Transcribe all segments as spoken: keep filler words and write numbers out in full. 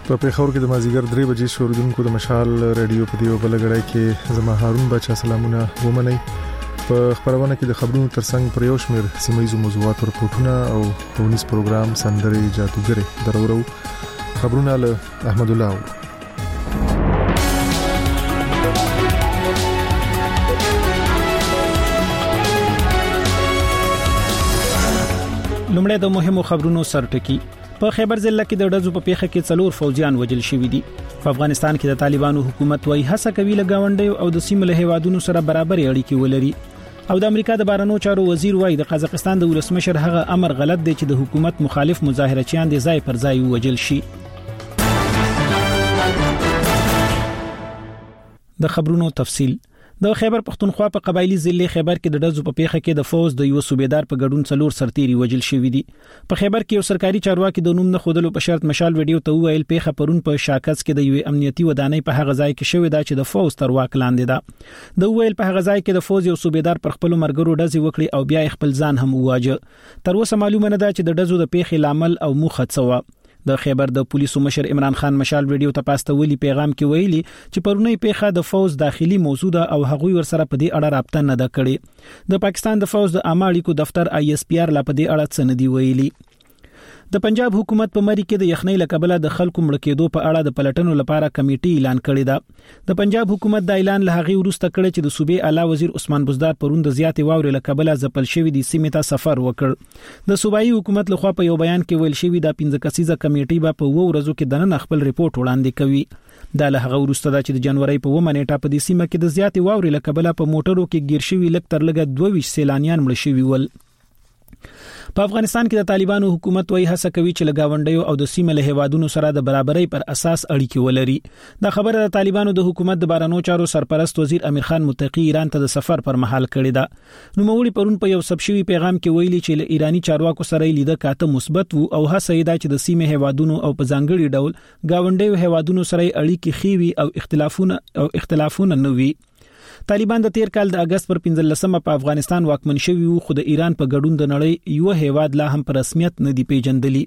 په پیښور کې د مازیګر درې بجې شوردونکو د مشال رادیو په دیو بلګړای کې زما هارون بچا سلامونه ومنئ. په خبرونه کې د خبرونو ترڅنګ پر یو شمېر سیمایي موضوعات رپورټونه او ټونیز پروګرام سندري جاتوګری درورو خبرونه له احمد الله. لومړی د مهمو خبرونو سرټکی. په خیبر ضلع کې د ډزو په پیښه کې څلور فوجیان وژل شوي دي. په افغانستان کې د طالبانو حکومت وايي هڅه کوي له گاونډیو او د سیمې له هیوادونو سره برابر اړیکې ولري. او د امریکا د بهرنیو چارو وزیر وايي د قزاقستان د ولسمشر هغه امر غلط دی چې د حکومت مخالف مظاهرچیان د ځای پر ځای وژل شي. د خبرونو تفصیل. د خیبر پختونخوا په قبایلی ضلع خیبر کې د ډزو په پیښه کې د فوز د یو صوبیدار په ګډون څلور سرتيري وژل شوي دي. په خیبر کې یو سرکاري چارواکي د نوم نه خودلو په شرط مشال ویډیو ته ویل پیښه پرون په شاکس کې د یو امنیتي ودانۍ په هغه ځای کې شوې ده چې د فوز تر واک لاندې ده. د ویل په هغه ځای کې د فوز یو صوبیدار پر خپل مرګرو ډزې وکړي او بیا خپل ځان هم وواجه. تر اوسه معلومه نه ده چې د ډزو د پیښې لامل او موخه څه و. د خیبر د پولیسو مشر عمران خان مشال ویډیو ته پاستولي پیغام کې ویلي چې پرونی پیښه د فوز داخلي موضوع ده او هغوی ورسره په دې اړه رابطه نه ده کړې. د پاکستان د فوز د عامه اړیکو دفتر آی ایس پی آر لا په دې اړه څه نه دی ویلي. د پنجاب حکومت په مری کې د یخنۍ لکبله د خلکو مړ کېدو په اړه د پلټنو لپاره کمیټي اعلان کړی ده. د پنجاب حکومت د اعلان له هغه وروسته کړی چې د صوبې اعلی وزیر عثمان بزدار پرون د زیاتې واورې لکبله ځپل شوی د سیمې ته سفر وکړ. د صوبایي حکومت لخوا په یو بیان کې ویل شوی د پنځه کسیزه کمیټي به په وو ورځو کې دنه خپل ریپورت وړاندې کوي. دا له هغه وروسته چې د جنوري په اوومه نیټه په دې سیمه کې د زیاتې واورې لکبله په موټرو کې گیر شوی لک تر لګه دوه ویشت سیلانیان مړ شوي ول. په افغانستان کې د طالبانو حکومت وايي هڅه کوي چې لګاونډیو او د سیمې له هیوادونو سره د برابرۍ پر اساس اړیکې ولري. دا خبره د طالبانو د حکومت د بهرنیو چارو سرپرست وزیر امیر خان متقی ایران ته د سفر پر مهال کړی ده. نوموړي پرون په یو سبشوي پیغام کې ویلي چې له ایرانی چارواکو سره لیده کاته مثبت وو او هڅه یې ده چې د سیمې هیوادونو او په ځانګړي ډول گاونډیو هیوادونو سره اړیکې خېوي او اختلافونه او اختلافونه نه وي. طالبان د تیر کال د اگست پر پنځلسمه په افغانستان واکمن شوي وو خو د ایران په ګډون د نړۍ یو هیواد لا هم په رسمیت نه دی پیژندلی.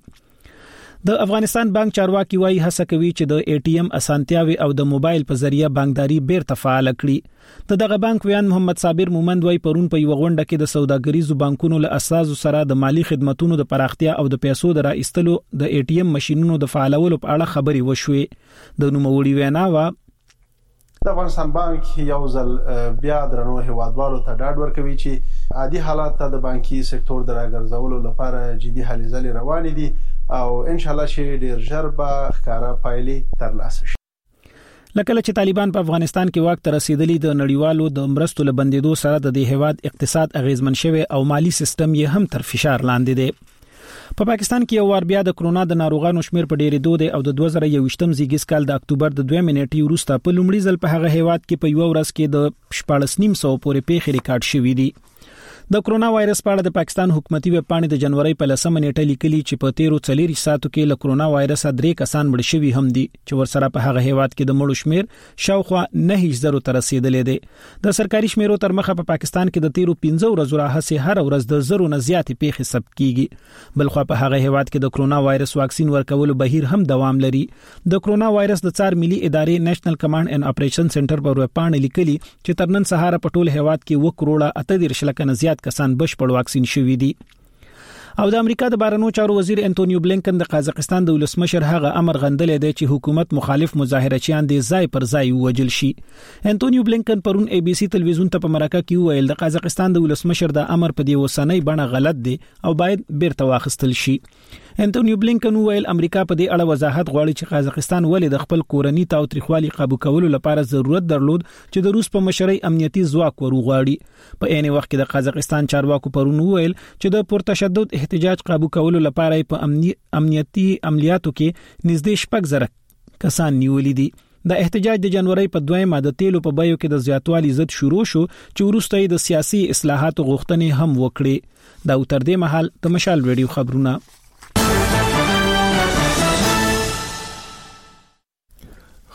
د افغانستان بانک چارواکي وايي هڅه کوي چې د ای ټی ایم اسانتیاوي او د موبایل په ذریعہ بانکداري بیرته فعال کړي. د دغه بانک ویان محمد صابر مومند وايي پرون په یو غونډه کې د سوداګریزو بانکونو له اساسو سره د مالی خدماتونو د پراختیا او د پیسو د راایستلو د ای ټی ایم ماشينونو د فعالولو په اړه خبري وشوې. د نوموړي وینا وا د افغانستان بانک یو ځل بیا درنو هیوادوالو ته ډاډ ورکوي چې عادي حالات ته د بانکي سکتور د راګرځولو لپاره جدي هلې ځلې روانې دي او ان شاء الله چې ډیر ژر به ښکارا پایلې ترلاسه شي. لکه چې طالبان په افغانستان کې واک ته رسیدلی د نړیوالو د مرستو لبندېدو سره د دې هیواد اقتصاد اغیزمن شوی او مالی سیستم یې هم تر فشار لاندې دی. په پا پاکستان کې یو وار بیا د کرونا د ناروغانو شمیر په ډېرېدو دی او د دوه زره یوویشتم زیږیز کال د اکتوبر د دوه نیټې وروسته په لومړي ځل په هغه هیواد کې په یو ورځ کې د شپاړس نیم سو پورې پیښې ریکارډ شوې دي. د کرونا وایرس په اړه د پاکستان حکومتي ویب پاڼې د جنوري په لسمه نیټه لیکلي چې په تیرو څلور ساعتو کې له کرونا وایرس درې کسان مړ شوي هم دي چې ورسره په هغه هیواد کې د مړو شمیر شاوخوا نه زره ته رسیدلې دي. د سرکاري شمیرو تر مخه په پاکستان کې د تیرو پنځه ورځو راهسي هر ورځ د زرو نه زیاتې پیښې ثبت کیږي. بلخو په هغه هیواد کې د کرونا وایرس واکسین ورکولو بهیر هم دوام لري. د کرونا وایرس د څار ملي ادارې نېشنل کمانډ اینڈ اپریشن سنټر په ویب پاڼې لیکلي چې تر نن سهار په ټول هیواد کې و کروڑه اته دېرش لکه نه زیات کسان بشپړ واکسین شوي دي. او د امریکا د بهرنیو چارو وزیر انټونیو بلینکن د قزاقستان د ولسمشر هغه امر غندلې دی چې حکومت مخالف مظاهرچیان د ځای پر ځای وژل شي. انټونیو بلینکن پرون ای بي سي تلویزیون ته په مرکه کې ویل د قزاقستان د ولسمشر د امر په دی وسنۍ بڼه غلط دی او باید بیرته واخیستل شي. انټونیو بلینکن ویل امریکا په دې اړه وضاحت غواړي چې قزاقستان ولې د خپل کورنی تاوتریخوالي قابو کولو لپاره ضرورت درلود چې د روس په مشرۍ امنیتي ځواک ورغواړي. په عین وخت کې د قزاقستان چارواکو پرون ویل چې د پرتشدد احتجاج قابو کولو لپاره په امني امنیتي عملیاتو کې نږدې شپږ زره کسان نیولې دي. د احتجاج د جنوري په دویمه د تیلو په بیو کې د زیاتوالي ضد شروع شو چې وروسته د سیاسي اصلاحاتو غوښتنې هم وکړي. دا تر دې مهال د مشال ویډیو خبرونه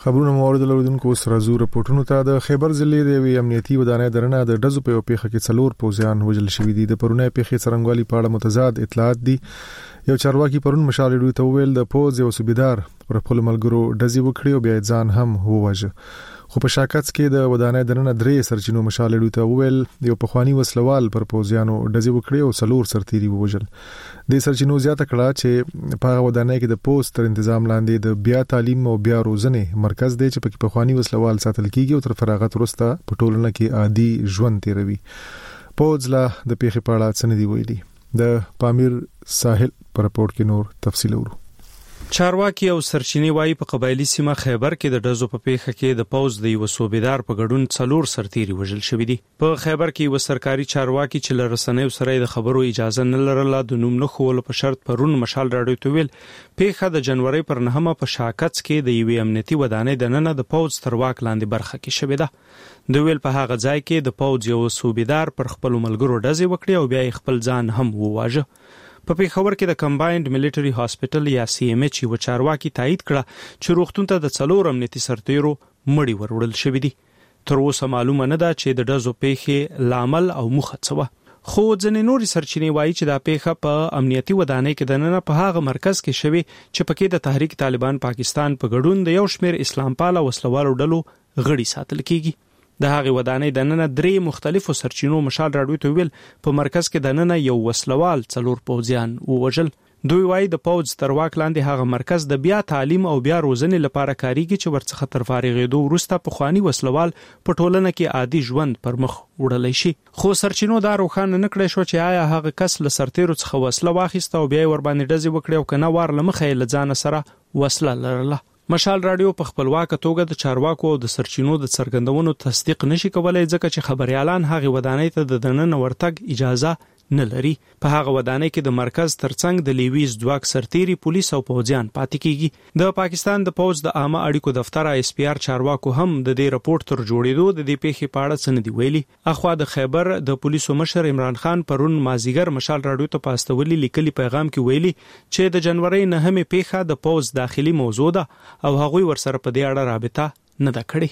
خبرونه موارد لرونکو سره زو رپورټونو ته د خیبر ضلع د امنیتي ودانۍ درنه د ډزو په پیښه کې څلور پوزیان وژل شوی دي. د پرونه پیښې څرنګوالي په اړه متضاد اطلاعات دي. یو چارواکي پرون مشال ډوی ته ویل د پوز یو صوبیدار پر خپل ملګرو ډزې وکړي او بیا ځان هم وواژه. خو په شاکت کې د ودانۍ درنه درې سرچینو مشال ډوی ته ویل یو پخوانی وسلوال پر پوزیانو ډزې وکړي او څلور سرتيري ووژل. د سرچینو زیاته کړه چې په ودانۍ کې د پوسټ تر تنظیم لاندې د بیا تعلیم او بیا روزنې مرکز دی چې په پخوانی وسلوال ساتل کیږي او تر فراغت وروسته په ټولنه کې عادي ژوند تیروي. پوزلا د پیښې په اړه څه نه دی ویلي. د پامیر ساحل پر رپورت کې نور تفصیل ورو. چارواکي او سرچینی وایي په قبایلی سیمه خیبر کې د ډزو په پیښه کې د پوز د یو صوبیدار په ګډون څلور سرتيري وژل شوی دي. په خیبر کې یو سرکاري چارواکي چې لرسنیو سره د خبرو اجازه نه لرله د نوم نه خول په شرط پرون مشال راډیو ته ویل پیښه د جنوري پر نهمه په شاکت کې د یو امنیتي ودانۍ د نن د پوز تر واک لاندې برخه کې شوې ده. د ویل په هغه ځای کې د پوز یو صوبیدار پر خپل ملګرو ډزې وکړي او بیا خپل ځان هم وواژه. په پیښور کې د کمباینډ ملټری هاسپټل یا سی ام ایچ و چارواکي تایید کړه چې روغتون ته د څلور امنیتي سرتیرو مړی وروړل شوی دي. تر اوسه معلومه نه ده چې د ډزو پیښې لامل او مخه څه و. خو ځینې نورې سرچینې وایي چې دا پیښه په امنیتي ودانۍ کې د نن په هغه مرکز کې شوی چې پکې د تحریک طالبان پاکستان په ګډون د یو شمېر اسلام پاله وسلوالو ډلو غړي ساتل کیږي. د هغه ودانۍ د نن درې مختلفو سرچینو مشال راډیو ته ویل په مرکز کې د نن یو وسلوال څلور پوځیان ووژل. دوی وایي د پوځ تر واک لاندې هغه مرکز د بیا تعلیم او بیا روزنې لپاره کاریږي چې ورڅخه تر فارغېدو وروسته پخوانی وسلوال په ټولنه کې عادي ژوند پر مخ وړلی شي. خو سرچینو دا روښانه نه کړی شو چې آیا هغه کس له سرتیرو څخه وسله واخیسته او بیا ور باندې ډزې وکړي او کنه وار لمخه یې له ځانه سره وسله لرله. مشال راډیو په خپلواکه توګه د چارواکو او د سرچینو د څرګندونو تصدیق نشي کولای ځکه چې خبريالان هغه ودانۍ ته د دننه ورتګ اجازه نه لري. په هغه ودانۍ کې د مرکز ترڅنګ د لیویز ځواک سرتيري پولیس او پوځیان پاتې کیږي. د پاکستان د پوځ د عامه اړیکو دفتر اس پی آر چارواکو هم د دې رپورت تر جوړېدو د دې پیښې په اړه څه نه دی ویلي. اخوا د خیبر د پولیسو مشر عمران خان پرون مازیګر مشال راډیو ته پاستولي لیکلي پیغام کې ویلي چې د جنوري نهمه پیښه د پوځ داخلي موضوع ده او هغوی ورسره په دې اړه رابطه نه ده کړې.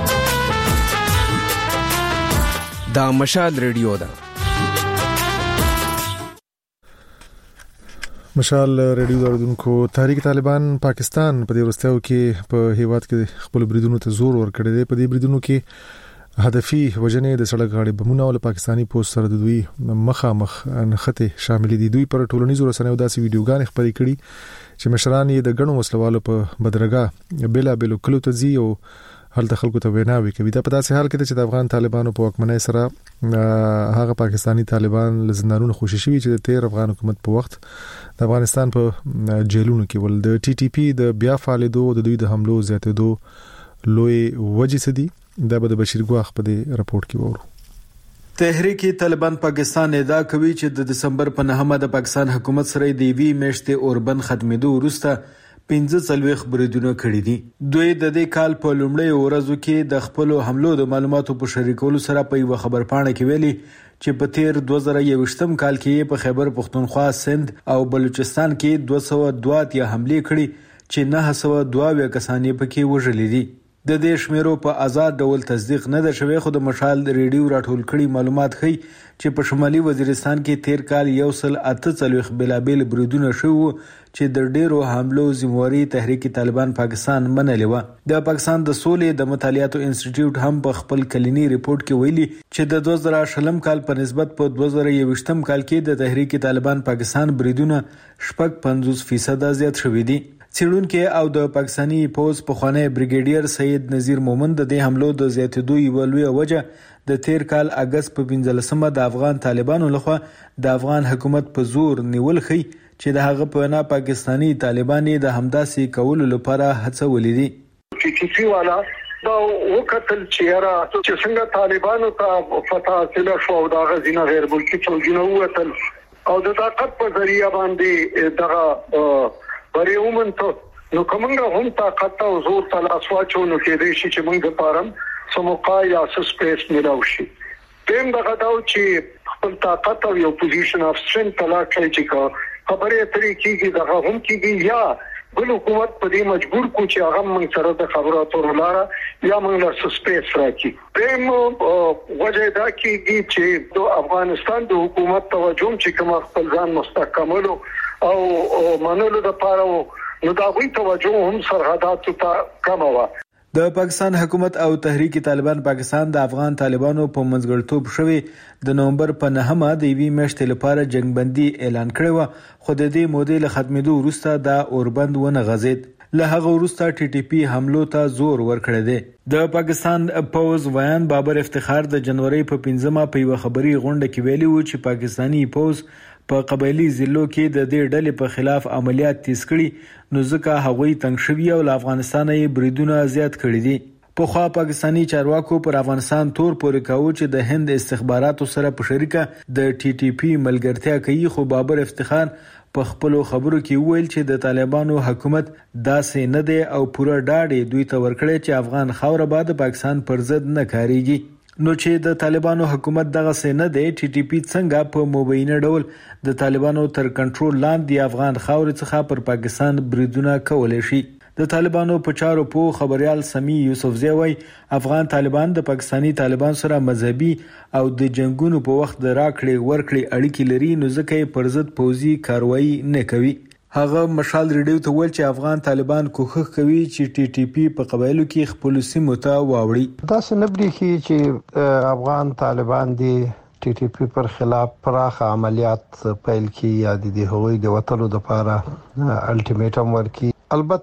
دا مشال راډیو ده. مشال راډیو دردونکو تحریک طالبان پاکستان په دې ورستیو کې په هیواد کې خپل بریدونو ته زور ورکړی دی. په دې بریدونو کې هدفي وجنې د سړک غاړې بمونه او پاکستانی پوسټ سره د دوی مخامخ انخته شامل دي. دوی پر ټولنیزو رسنیو داسې ویډیوګانې خپرې کړي چې مشران یې د غنو وسلوالو په بدرګه بلا بلو کلو ته زی او هلته خلکو ته ویناوي کوي. دا په داسې حال کې چې د افغان طالبانو په واکمنۍ سره هغه پاکستانی طالبان لزندانونو خوشي شوي چې د تیر افغان حکومت په وخت د افغانستان په جیلونو کې ول د ټي ټي پی د بیا فعالیدو د دوی د حملو زیاتېدو لوی وجې سدي. دا به د بشیر ګواخ په دې رپورت کې وورو. تحریک طالبان پاکستان ادعا کوي چې د دسمبر په نهمه د پاکستان حکومت سره د وی میاشتې اوربند ختمېدو وروسته پنځه څلويخ بریدونه کړي دي. دوی د دې کال په لومړۍ ورځو کې د خپل حملو د معلوماتو په شریکولو سره په یو خبر پاڼه کې ویلي چې په تیر دوه زره یوویشتم کال کې په خیبر پختونخوا، سند او بلوچستان کې دوه سوه دوه اتیا حملې کړي چې نه سوه دوه کسان پکې وژل دي. د دې شمیرو په آزاد ډول تصدیق نه ده شوی، خو د مشال ریډیو راټول کړي معلومات ښیي چې په شمالي وزیرستان کې تیر کال یو سل اته څلويخ بلابل بریدونه شوي چې د ډیرو حملو ذمہواری تحریک طالبان پاکستان منلې و. د پاکستان د سولې د مطالعاتو انسټیټیوټ هم په خپل کلینی ریپورت کې ویلي چې د دوه زره شلم کال په نسبت په دوه زره یوویشتم کال کې د تحریک طالبان پاکستان بریدونه شپږ پنځوس فیصد زیات شوي دي. څېړونکي او د پاکستانی پوز پخوانی بریګیډیر سید نذیر مومن د دې حملو د زیاتېدو یوه لویه وجه د تیر کال اگست په پنځلسمه د افغان طالبانو لخوا د افغان حکومت په زور نیول ښیي چې د هغه په نه پاکستانی طالبانې د همداسې کولو لپاره هڅولې دي. ټي ټي پی والا دا وکتل چې را چې څنګه طالبانو ته فتح حاصله شو او دا غزینه غیر ملکي فوجونه ووتل او د طاقت په ذریعہ باندې دغه بری ومن ته نو کومه هم طاقت او زور تلاش واچو نو کې دې شي چې موږ پارم سموقا یا سپیس ملاو شي. دیم دغه دا چې خپل طاقت او یو پوزیشن اف سټرنث تلاش کوي چې خبرې ترې کیږي دغه هم کیږي یا بل حکومت په دې مجبور کو چې هغه موږ سره د خبرو اترو لاره یا موږ له سسپیس راکړي. دیم وجه دا کیږي چې د افغانستان د حکومت توجه چې کوم خپل ځان مستحکمولو او منلو لپاره نو دا وی توجه هم سرحداتو ته کم و. د پاکستان حکومت او تحریک طالبان پاکستان د افغان طالبانو په منځګړیتوب شوی د نومبر په نهمه د یوې میاشتې لپاره جنگبندي اعلان کړی و، خو د دې مودې له ختمېدو وروسته دا اوربند ونه غځېد. له هغه وروسته ټي ټي پی حملو ته زور ورکړی دی. د پاکستان پوز ویان بابر افتخار د جنوري په پنځمه په یو خبري غونډه کې ویلي و چې پاکستانی پوز په قبایلی ضلعو کې د دې ډلې په خلاف عملیات تیز کړي، نو ځکه هغوی تنګ شوي او له افغانستانه یې بریدونه زیات کړي دي. پخوا پاکستانی چارواکو پر افغانستان تور پورې کاوه چې د هند استخباراتو سره په شریکه د ټي ټي پی ملګرتیا کوي، خو بابر افتخار په خپلو خبرو کې ویل چې د طالبانو حکومت داسې نه دی او پوره ډاډ دوی ته ورکړی چې افغان خاوره به د پاکستان پر ضد نه کاریږي. نو چې د طالبانو حکومت دغه څه نه دی، ټي ټي پی څنګه په مبینه ډول د طالبانو تر کنټرول لاندې افغان خاورې څخه پر پاکستان بریدونه کولی شي؟ د طالبانو په چارو په خبريال سمي یوسفزی وای افغان طالبان د پاکستانی طالبان سره مذهبي او د جنگونو په وخت د راکړې ورکړې اړیکې لري، نو ځکه یې پر ضد پوځي کاروایی نه کوي. هغه مشال ریډیو ته ویل چې افغان طالبان کوښښ کوي چې ټي ټي پی په قبایلو کې خپل سیمو ته واوړي. دا څه نه بریخي چې افغان طالبان دي ټي ټي پی پر خلاف پراخ عملیات پیل کړي یا د هغوی د وټلو لپاره الټیمیټم ورکړي.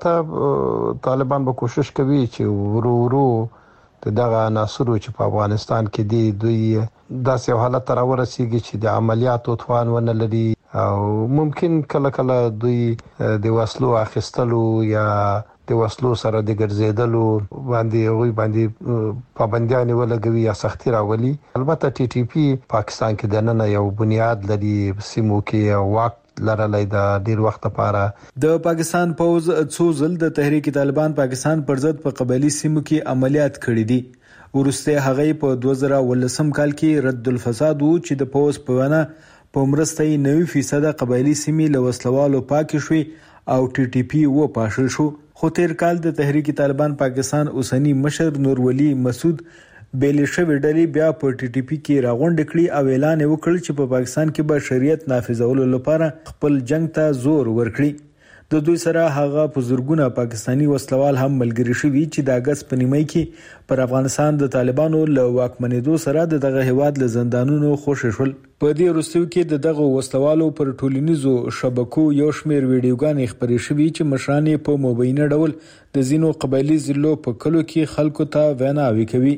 البته طالبان به کوشش کوي چې ورو ورو دغه عناصر چې په افغانستان کې دي دوی داسې حالت را ورسیږي چې د عملیاتو توان ونه لري او ممکن کله کله دوی د وسلو اخیستلو یا د وسلو سره د ګرځېدلو باندې وي باندې پابندیان ولګوي یا سختي راولي. البته ټي ټي پی پاکستان کې د نن یو بنیاد لري، سیمو کې واک لرلای د ډیر وخت لپاره. د پاکستان پوز څو ځل د تحریک طالبان پاکستان پر ضد په قبایلی سیمو کې عملیات کړي دي. ورسته هغه په دوه زره ولسم کال کې رد الفساد وو چې د پوز په ونه په مرسته یې نوي فیصد قبایلی سیمې له وسلوالو پاکې شوې او ټي ټي پی و پاشل شو. خو تیر کال د تحریک طالبان پاکستان اوسنی مشر نور ولی مسعود بیل شوی ډلې بیا په ټي ټي پی کې راغونډ کړي او اعلان وکړ چې په پاکستان کې به شریعت نافذولو لپاره خپل جنگ ته زور ورکړي. د دوی سره هغه په زورګونه پاکستانی وسلوال هم ملګری شوي چې د اگست په نیمه کې پر افغانستان د طالبانو له واکمنېدو سره دغه هیواد له زندانونو خوشی شول. په دې وروستیو کې د دغه وسلوالو پر ټولنیزو شبکو یو شمېر ویډیوګانې خپرې شوي چې مشران په مبینه ډول د ځینو قبایلی ضلعو په کلو کې خلکو ته ویناوې کوي.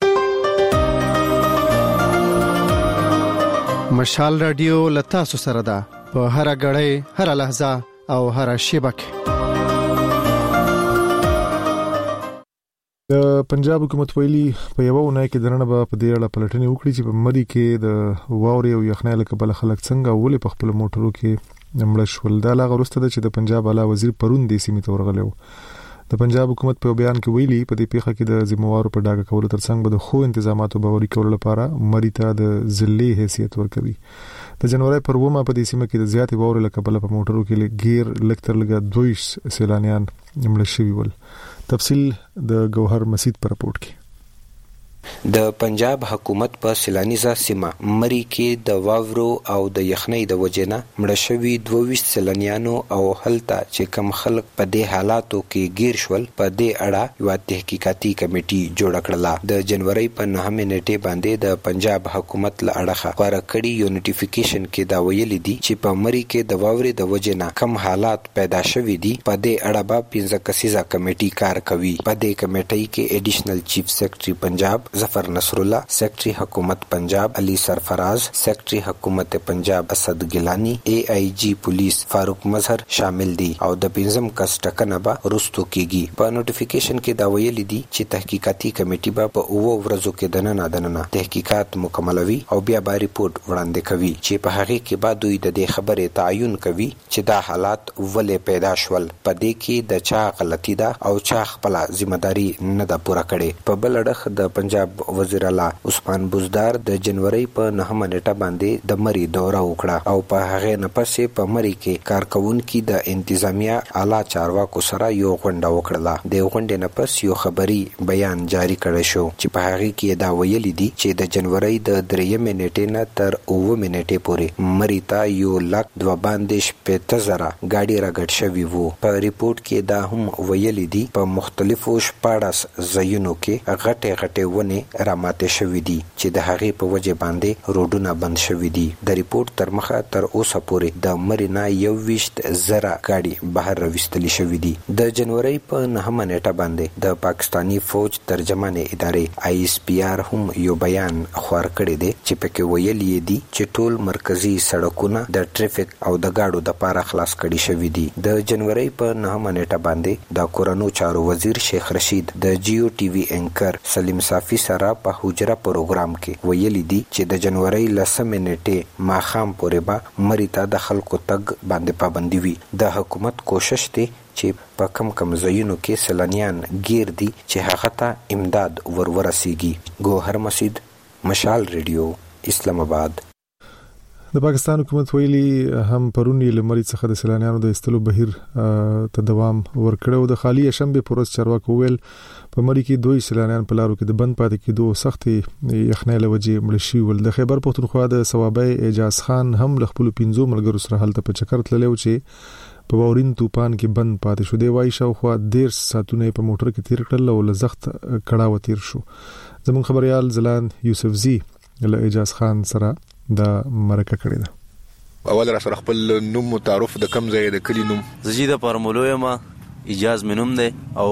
مشال رادیو لتا سو سره ده په هر غړې هر لحظه او هر شبکه. د پنجاب حکومت ویلي په یو ونه کې درنه به په دې اړه پلټنې وکړي چې په مری کې د واوري او یخنۍ له کبله خلک څنګه ولې په خپل موټرو کې مړه شول. دا لا غوښته ده چې د پنجاب اعلی وزیر پرون د سیمې ته ورغلی و. د پنجاب حکومت په بیان کې ویلي په دې پیښه کې د ذمہوارو په ډاګه کولو ترڅنګ به د خو انتظاماتو باوري کولو لپاره مری ته د ضلعي حیثیت ورکوي. د جنوري پر ومه په دې سیمه کې د زیاتې واورې له کبله په موټرو کې غیر لکتر لګا دویش سیلانیان مړه شوي ول. تفصیل د گوهر مسید پر رپورت کې. د پنجاب حکومت په سیلانیزه سیمه مری کې د واورو او د یخنۍ د وجنه مړه شوي دوه سیلانیانو او هلته چې کم خلک په دې حالاتو کې گیر شول په دې اړه یو تحقیقاتي کمیټي جوړ کړله. د جنوري په نهمه نیټه باندې د پنجاب حکومت له اړخه خبره کړي یو نوټیفیکیشن کې دا ویل دي چې په مری کې د واورې د وجنه کم حالات پیدا شوي دي. په دې اړه به پنځه کسیزه کمیټي کار کوي. په دې کمیټي کې ایډیشنل چیف سیکرټري پنجاب ظفر نصر الله، سیکرټري حکومت پنجاب علي سرفراز، سیکرټري حکومت پنجاب اسد ګیلانی، ای آی جی پولیس فاروق مظهر شامل دي او د پنځم کس ټاکنه به رستو کیږي. په نوټیفیکیشن کې دا ویل دي چې تحقیقاتي کمیټي به په اوو ورځو کې دننه دننه تحقیقات مکملوي او بیا به ریپورت وړاندې کوي چې په هغه کې به دوی د دې خبرې تعین کوي چې دا حالات ولې پیدا شول، په دې کې د چا غلطي ده او چا خپل ځمېداري نه ده پوره کړې. په بل اړخ د پنجاب پنجاب وزیر اعلی عثمان بزدار د جنوري په نهمه نیټه باندې د مری دوره وکړه او په هغه نه پسې په مری کې کارکونکو د انتظامیه اعلی چارواکو سره یو غونډه وکړه. د غونډې نه پس یو خبري بیان جاری کړی شو چې په هغه کې دا ویل دي چې د جنوري د درېمې نیټې نه تر اووه نیټې پورې مری ته یو لک دوه باندې شپږ زره ګاډي راګډ شوي وو. په ریپورت کې دا هم ویل دي په مختلفو شپاړس ځایونو کې غټې غټې ونې راماتې شوي دي چې د هغې په وجه باندې روډونه بند شوي دي. د ریپورت تر مخه تر اوسه پورې د مری نه یو ویشت زره ګاډي بهر راوستل شوي دي. د جنوري په نهمه نیټه باندې د پاکستانی فوج ترجمانې ادارې آی ایس پی آر هم یو بیان خور کړی دی چې پکې ویلي دي چې ټول مرکزی سړکونه د ټریفیک او د گاډو د پاره خلاص کړي شوي دي. د جنوري په نهمه نیټه باندې د کورونو چارو وزیر شیخ رشید د جیو ټي وي انکر سلیم صافی سره په حجره پروګرام کې ویلي دي چې د جنوري لسمه نیټه ماخام پورې به مری ته د خلکو تګ باندې پابندي وي. د حکومت کوشش دی چې په کم کم ځایونو کې سیلانیان گیر دي چې هغه ته امداد ورورسیږي. ګوهر مسعود، مشال ریډیو، اسلام آباد. د پاکستان حکومت ویلي هم پرونی لمري څخه د سیلانیانو د استلو بهیر ته دوام ورکړو. د خالی شنبه پروس چارواکو ویل په مری کې دوی سیلانیان په لارو کې د بند پاتې کېدو سختي یخنۍ لوجې مړ شي ول. د خیبر پختونخوا د ثوابي اعجاز خان هم ل خپل پنځو ملګرو سره حالت په چکر تللو چې په باورین طوفان کې بند پاتې شو. دی وای شاوخوا ډیر ساتونه په موټر کې تیر کړل او لزخت کړهو تیر شو. زمون خبريال زلان یوسف زی له اعجاز خان سره د مرکه کړی ده. اول را سره خپل نوم متعارف د کم ځای د کلی نوم زجیده پرمولوی ما اجاز منوم ده او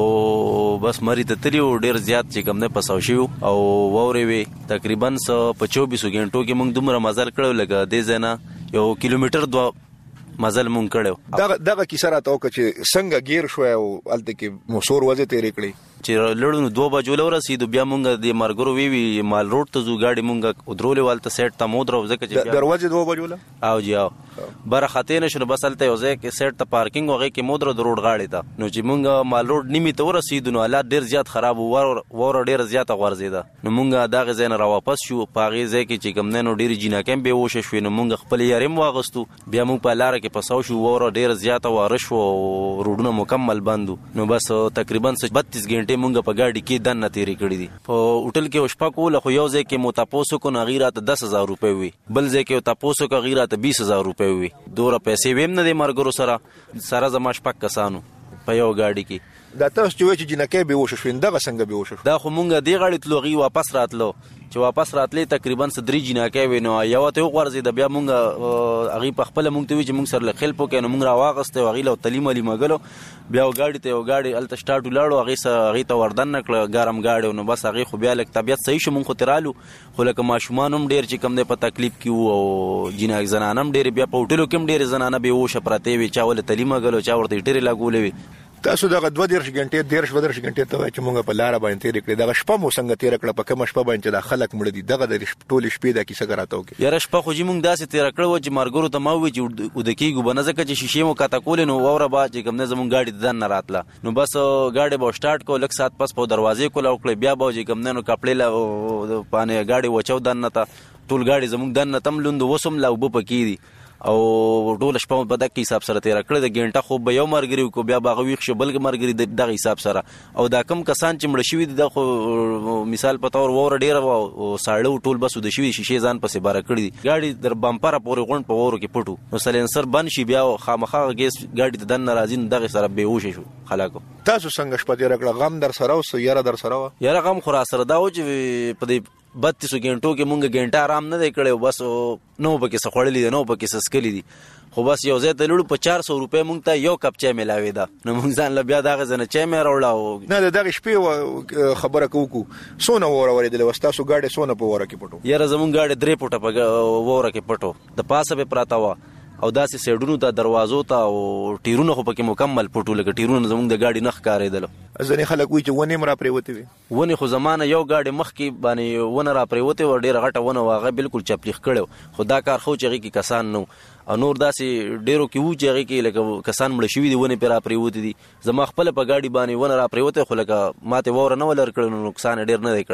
بس مری ته تلیو ډیر زیات چې کم نه پساو شو او ووري وي تقریبا په چوبیس غنټو کې موږ دومره مزل کړو لکه د زنه یو کیلومتر دو مزل مونږ کړو. دغه دغه کیسه راته وکړه چې څنګه گیر شو او الته کې موسور وځي تیرې کړې چې لړونو دوه بجو لور رسیدو. بیا مونږ د مرګرو وی وی مال روډ ته زو گاډي مونږ ودرولې والته سیټ ته مودرو ځکه چې دروازه دوه بجو له او جی او بر خاطر نشو بس الته یو ځای کې سیټ ته پارکینګ وغه کې مودرو د روډ غاړي ته نو چې مونږ مال روډ نیمه ته ورسیدو نو حالات ډیر زیات خراب ور ور ډیر زیات غورځیدا. نو مونږ دغه ځای نه را واپس شو. پاغي ځای کې چې کم نه نو ډیر جناکم به وښه شو. نو مونږ خپل یارم واغستو. بیا مونږ په لار کې پساو شو. ور ډیر زیات وارش او روډونه مکمل بندو. نو بس تقریبا بتیس غنټه مونږ په گاډي کې دنه تیری کړی دي. په هوټل کې شپه کول خو یو ځای کې متاپوسو کو نغیرات دس هزار روپے وي. بل ځای کې تاپوسو کو غیرات بیس هزار روپے وي. دوره پیسې ویم نه دي مرګرو سره سره زما شپک کسانو په یو گاډي کې. دا تاسو چې جنکه به وشو شوینده څنګه به وشو دا خو مونږ دی غاړي تلوغي واپس راتلو چې واپس راتلې تقریبا صدري جنکه وینو یو ته غورځي د بیا مونږ اغي په خپل مونږ ته وی چې مونږ سره خلپ وکړو مونږ را واغسته اغي له تعلیم علي مګلو بیا غاډي ته غاډي الته سٹارټ لاړو اغي سره اغي ته وردن نکړه ګرم غاډي نو بس اغي خو بیا لک طبيعت صحیح شو مونږ ترالو خو لکه ماشومان هم ډیر چې کم نه په تکلیف کې او جناک زنانم ډیر بیا په هوټلو کې ډیر زنانه به وشه پراته وی چاول تعلیم مګلو چا ورته ډیر لاګولې وی. تاسو دغه دوه درش غنټې درش ودرش غنټې ته چې مونږ په لار باندې تیر کړې دغه شپه مو څنګه تیر کړه په کوم شپه باندې د خلک مړ دي دغه د ټول شپې د کیسه غراته وکي یاره شپه خو چې مونږ داسې تیر کړو چې مارګرو ته مو وی چې د کیګو بنځکه چې شیشه مو کاته کول نو اوره با چې کوم نه زمون گاډي دن نه راتله نو بس گاډي به سٹارټ کو لک سات پس په دروازې کول او کړ بیا به چې کوم نه نو کپړې لا پانه گاډي وچو دن نه تا ټول گاډي زمون دن نه تم لوند وسم لا وب پکې دي او ټول شپه په دغه حساب سره تیر کړل د غنټه خو به یو مرګري کو بیا باغ ویښ شو بلګ مرګري د دغه حساب سره او دا کم کسان چې مړ شوی د خو مثال په تور وور ډیر او ساړو ټول بس د شوی شیشه ځان پسې بار کړی دي گاډي در بمپر پورې غون په وورو کې پټو نو سلنسر بن شي بیا خامخا ګیس گاډي ته دن ناراضي دغه سره به وښه شو خلاکو. تاسو څنګه شپه تیر کړل غم در سره او یاره در سره یاره غم خورا سره دا و چې په دې بتیس غنټو کې مونږ غنټه آرام نه دی کړو بس نو پکې سخړلې دي نو پکې سسکلې دي خو بس یو ځای ته لړو په چار سو روپے مونږ ته یو کپ چای ملاوي دا نو مونږ ځان ل بیا دغه ځنه چای مې راوړاو نه دغه شپې خبره کوکو سونه وره ورې د وستاسو گاډي سونه په وره کې پټو یاره زمون گاډي درې پټه په وره کې پټو د پاسه به پراته وا او داسې سیډونو ته دروازو ته او ټیرونو خو پکې مکمل پټو لګ ټیرونو زمونږ د گاډي نخ کارېدل ځنې خلک وی چې ونه مرا پریوته وي ونه خو زمانه یو گاډي مخ کې باندې ونه را پریوته ور ډیر غټه ونه واغه بالکل چپلیخ کړو خو دا کار خو چې کې کسان نو او نور داسې ډیرو کې وو چې کې لکه کسان مړ شوی دي ونه پر را پریوته دي زما خپل په گاډي باندې ونه را پریوته خو لکه ماته وور نه ولر کړو نقصان ډیر نه دی کړی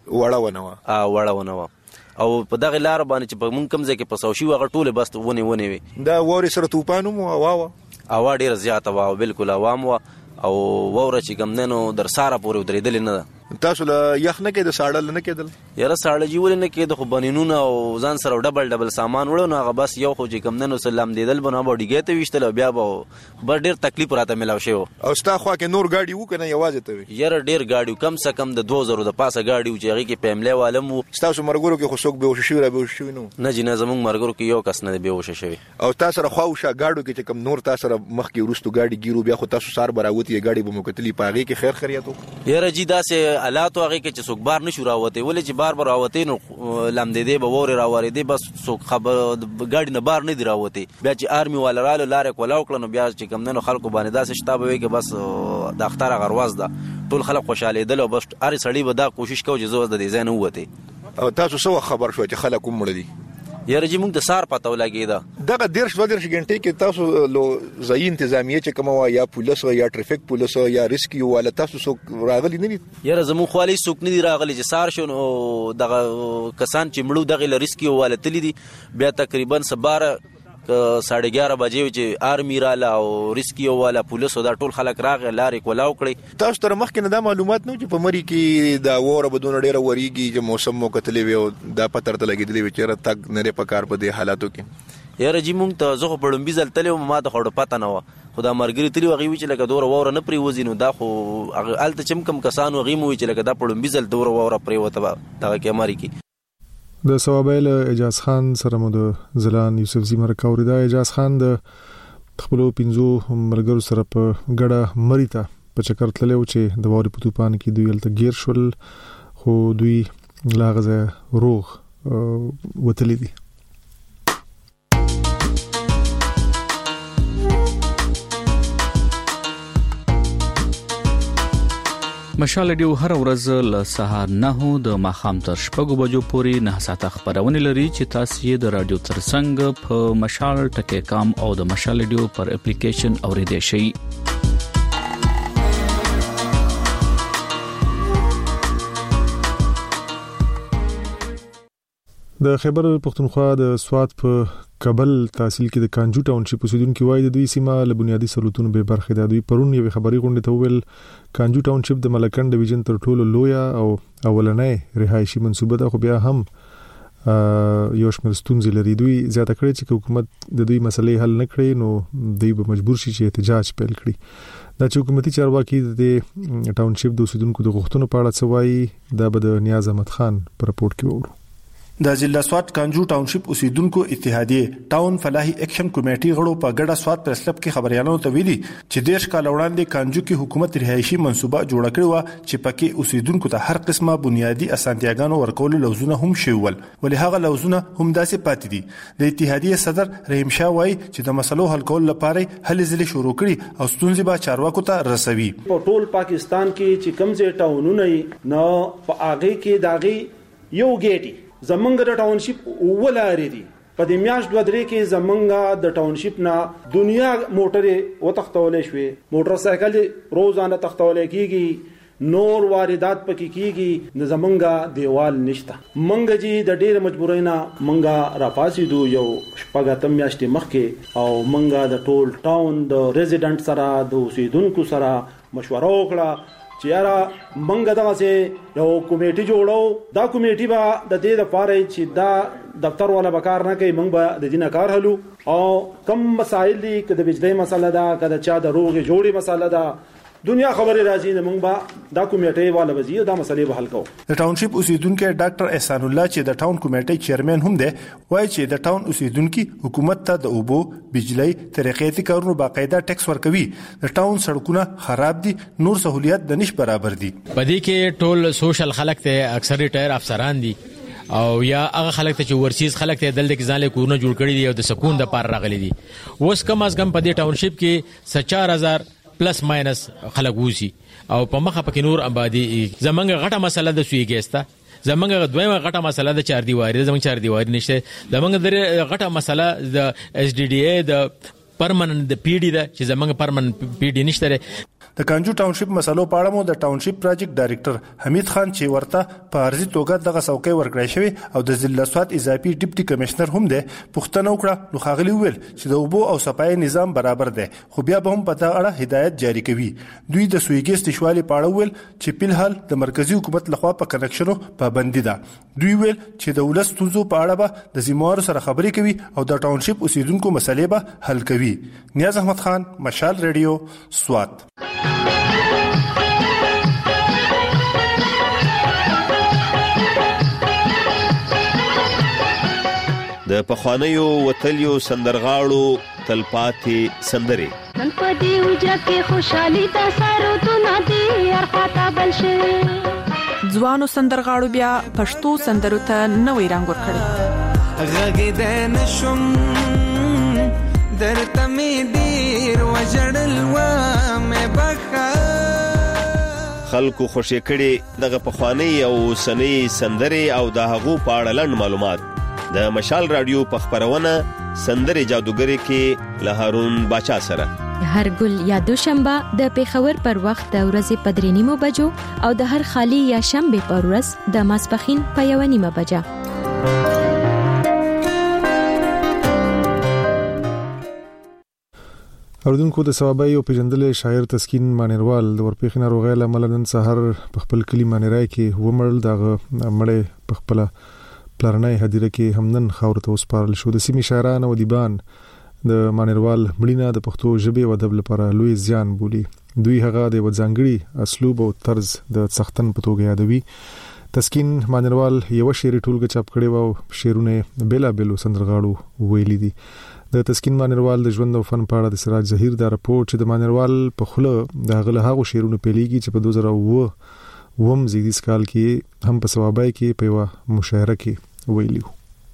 وړه ونه وا ا وړه ونه وا او په دغه لار باندې چې په مونږ کم ځای کې پسوشي وغه ټوله بس ونه ونه وي دا ووري سره توپانو مو واوا اوا ډیر زیاته وا بالکل عوام وا او ووره چې کم ننو در ساره پورې درېدل نه ده تاسو له یخ نه کې د ساړل نه کېدل یاره ساړه جوړ نه کېد خو بنینونه او ځان سره ډبل ډبل سامان وړو نو هغه بس یو خو چې کم ننو سلام دیدل بنه باډیګه ته وشتل بیا به بر ډیر تکلیف راته ملاو شو او ستا خو کې نور گاډي وو کنه یوازې ته یاره ډیر گاډي کم څه کم د دوه زره د پاسه گاډي چې هغه کې پېملې والم تاسو مرګورو کې خو څوک به وشي را به وشي نو نه جنا زمونږ مرګورو کې یو کس نه به وشي شوی او تاسو سره خواوشه گاډو کې چې کم نور تاسو سره مخ کې ورستو گاډي ګیرو بیا خو تاسو سار براوتی گاډي به موکتلی پاغي کې خیر خیریاتو یاره جی داسې حالات هغه چې څوک بار نشو راوته ولې چې بار بار راوته نو لم دې دې به وره راوړې دې بس څوک خبر ګاډي نه بار نه دی راوته بیا چې آرمي والا رالو لارې کولاو کړنو بیا چې کم نه خلکو باندې داسې شتابه وي کې بس د اختر غرواز ده ټول خلک خوشاله دي او بس ار سړی به دا کوشش کوي چې زو د دې ځای نه وته او تاسو سو خبر شو چې خلک مړ دي یاره جی موږ د سار پته ولګیدا دغه ډیر شو ډیر غنټه کې تاسو لو ځای انتظامیه چې کوم یا پولیس یا ټریفیک پولیس یا ریسکیو ولا تاسو سو راغلی نه دي یاره زمو خالي سوک نه دي راغلی چې سار شو دغه کسان چې مړو دغه ریسکیو ولا تلی دي بیا تقریبا سباره ساڑھے گیارہ بجې چې آرمی رااله او ریسکیو والا پولیسو دا ټول خلک راغی لارې کولاو کړی تاسو تر مخکې نه دا معلومات نو چې په مری کې دا وره بدون ډیره وریږي چې موسم مو کتلې وي او دا پتر ته لګېدلې وي چې تک نه پکار په دې حالاتو کې یاره جی مونږ ته زه خو په لومبي ځل تللی وم ما ته خو پته نه وه خو دا ملګري تلي هغوی وي چې لکه دومره واوره نه پرېوځي نو دا خو هلته چې هم کوم کسان هغوی مو وي چې لکه دا په لومبي ځل دومره واوره پرېوته به دغه کې مری کې د سوابیل اجاز خان سره مو د زلان یوسف زی مرکه اوریدا اجاز خان د خپل پنځو ملګرو سره په ګډه مریته په چکر تللی و چې د واورې په توپان کې دوی هلته ګیر شول خو دوی لا هغه روغ وتلی دي مشال ډیو هر ورځ له سهار نه د ماخام تر شپږو بجو پورې نه ساعته خبرونه لري چې تاسو یې د رادیو ترڅنګ په مشال ټکی کام او د مشال ډیو پر اپلیکیشن اوریدئ شئ د خیبر پختونخوا د سوات په کابل تحصیل کې د کانجو ټاونشپ اوسیدونکو وایي د دوی سیمه له بنیادی سہولتونو به برخه ده دوی پرون یو خبري غونډه ته ویل کانجو ټاونشپ د ملکن ډیویژن تر ټولو لویا او اولنۍ رهایشي منصوبه ده خو بیا هم یو شمېر ستونزې لري دوی زیاته کړي چې حکومت د دوی مسلې حل نه کړي نو دوی به مجبور شي چې احتجاج پیل کړي دا چې حکومتي چارواکي د ټاونشپ د اوسیدونکو د غوښتنو په اړه څه وایي دا به د نیاز احمد خان په رپورت کې وورو د ضلع سوات کانجو ټاونشپ اوسیدونکو اتحادیه ټاون فلاحي اکشن کمیټي غړو په ګډه سوات پریس کلب کې خبريالانو ته ویلي چې دیش کال وړاندې کانجو کې حکومت رهایشي منصوبه جوړ کړې و چې پکې اوسیدونکو ته هر قسمه بنیادی اسانتیاګانو ورکول لوزونه هم شوول ولې هغه لوزونه هم داسې پاتې دي د اتحادیه صدر رحیم شاه وایي چې د مسلو حل کول لپاره هلې ځلې شروع کړي او ستونزې به چارواکو ته رسوي په ټول پاکستان کې چې کمزې ټاونونه نه په هغه کې داغي یو ګېټي زمونږ د ټاونشپ ولارې دي په دې میاشت دوه درې کې زمونږ د ټاونشپ نه دنیا موټرې وتښتولې شوې موټر سایکل روزانه تښتولې کیږي نور واردات پکې کیږي د زمونږ دیوال نشته منګ جی د ډېر مجبورینا منګه راپاسې دو یو شپږ میاشتې مخکې او منګه د ټول ټاون د ریزیډنټ سره د اوسیدونکو سره مشوره وکړه چې یاره منګه دغه سه یو کمیټي جوړو دا کمیټي به د دې لپاره چې دا دفتر والا بکار نه کوي منګ به د دینه کار حلو او کم مسائل دي کده بجلی مسله ده کده چا د روغې جوړې مسله ده دنیا خبره راځي نه مونږ با دا کمیټې والا وزیر دا مسلې به حل کوو د ټاونشپ اوسیدونکو ډاکټر احسان الله چې د ټاون کمیټې چیرمن هم دی وایي چې د ټاون اوسیدونکو حکومت ته د اوبو بجلی طریقې کارونو باقاعده ټیکس ورکوي د ټاون سړکونه خراب دي نور سہولیات د نش برابر دي پدې کې ټول سوشل خلک ته اکثر ریټایر افسران دي او یا هغه خلک ته چې ورسیز خلک ته دلته کې ځان له کورونه جوړ کړي دي او د سکون د پار راغلي دي اوس کم از کم په دې ټاونشپ کې چار هزار پلس ماینس خلک ووسی او په مخه پکې نور آبادی زمونږ غټه مسله د سوی ګیستا زمونږ دویمه غټه مسله د چار دیواری زمونږ چار دیواری نشته زمونږ د غټه مسله د ایس ډي ډي اي د پرمننت د پی ډي ده چې زمونږ پرمننت پی ډي نشته د کانجو ټاونشپ مسلو په اړه مو د ټاونشپ پروجیکټ ډایریکټر حمید خان چې ورته په ارزي توګه دغه څوکۍ ورکړی شوی او د ضلع سواد اضافي ډیپټي کمشنر هم دی پوښتنه وکړه نو ښاغلي وویل چې د اوبو او صفای نظام برابر دی خو بیا به هم په دغه اړه هدایت جاری کوي. دوی د سویګیس تشوالي په اړه ویل چې په الحال د مرکزی حکومت لخوا په کنکشنو پابندي ده. دوی ویل چې د ولس ستونزو په اړه به د ذمہوارو سره خبرې کوي او د ټاونشپ اوسیدونکو مسلې به حل کوي. نیاز احمد خان، مشال ریډیو، سوات. د پخوانیو وتلیو سندرغاړو تلپاتې سندرې نن په دې وجه کې خوشحالي د سرودونه دي ارخواته بل شي. ځوانو سندرغاړو بیا پښتو سندرو ته نوې رنګ ورکړی. غږ د نشم درته مې ډېر وژړل ومې بخښه. خلکو خوشې کړي دغه پخوانۍ او اوسنۍ سندرې او د هغو په اړه لنډ معلومات د مشال رادیو په خبرونه سندرې جادوګری کې له هارون باچا سره هر ګل یا دوشنبه د پیښور پر وخت د ورځې په درې نیمو بجو او د هر خالی یا شنبه پر ورځ د ماسپخین په یو نیمه بجه. اوردونکو د ثوابای او پیژندل شاعر تسکین مانیروال د ورپېخ ناروغۍ لامل نن سحر په خپل کلی مانیرای کې ومړل. دغه مړې په خپل پلارنۍ هدیره کې همنن خاور ته وسپارل شو. د سیمې شاعران او ادیبان د مانیروال مړینه د پښتو ژبې او ادب لپاره لوی زیان بولي. دوی هغه د وځانګړي اسلوب او طرز د سختن په توګه یادوي. تسکین مانیروال یو شعري ټولګه چاپ کړي او شعرونه بلا بلو سندرغاړو ویلي دي. د تسکین مانیروال د ژوند او فن په اړه د سراج ظهیر دا راپور چې د مانیروال په خوله د غله هغه شعرونه پیلېږي چې په دوه زره اووه وم زیږدیز کال کې هم په ثوابای کې په یو مشاعره کې ویلیو.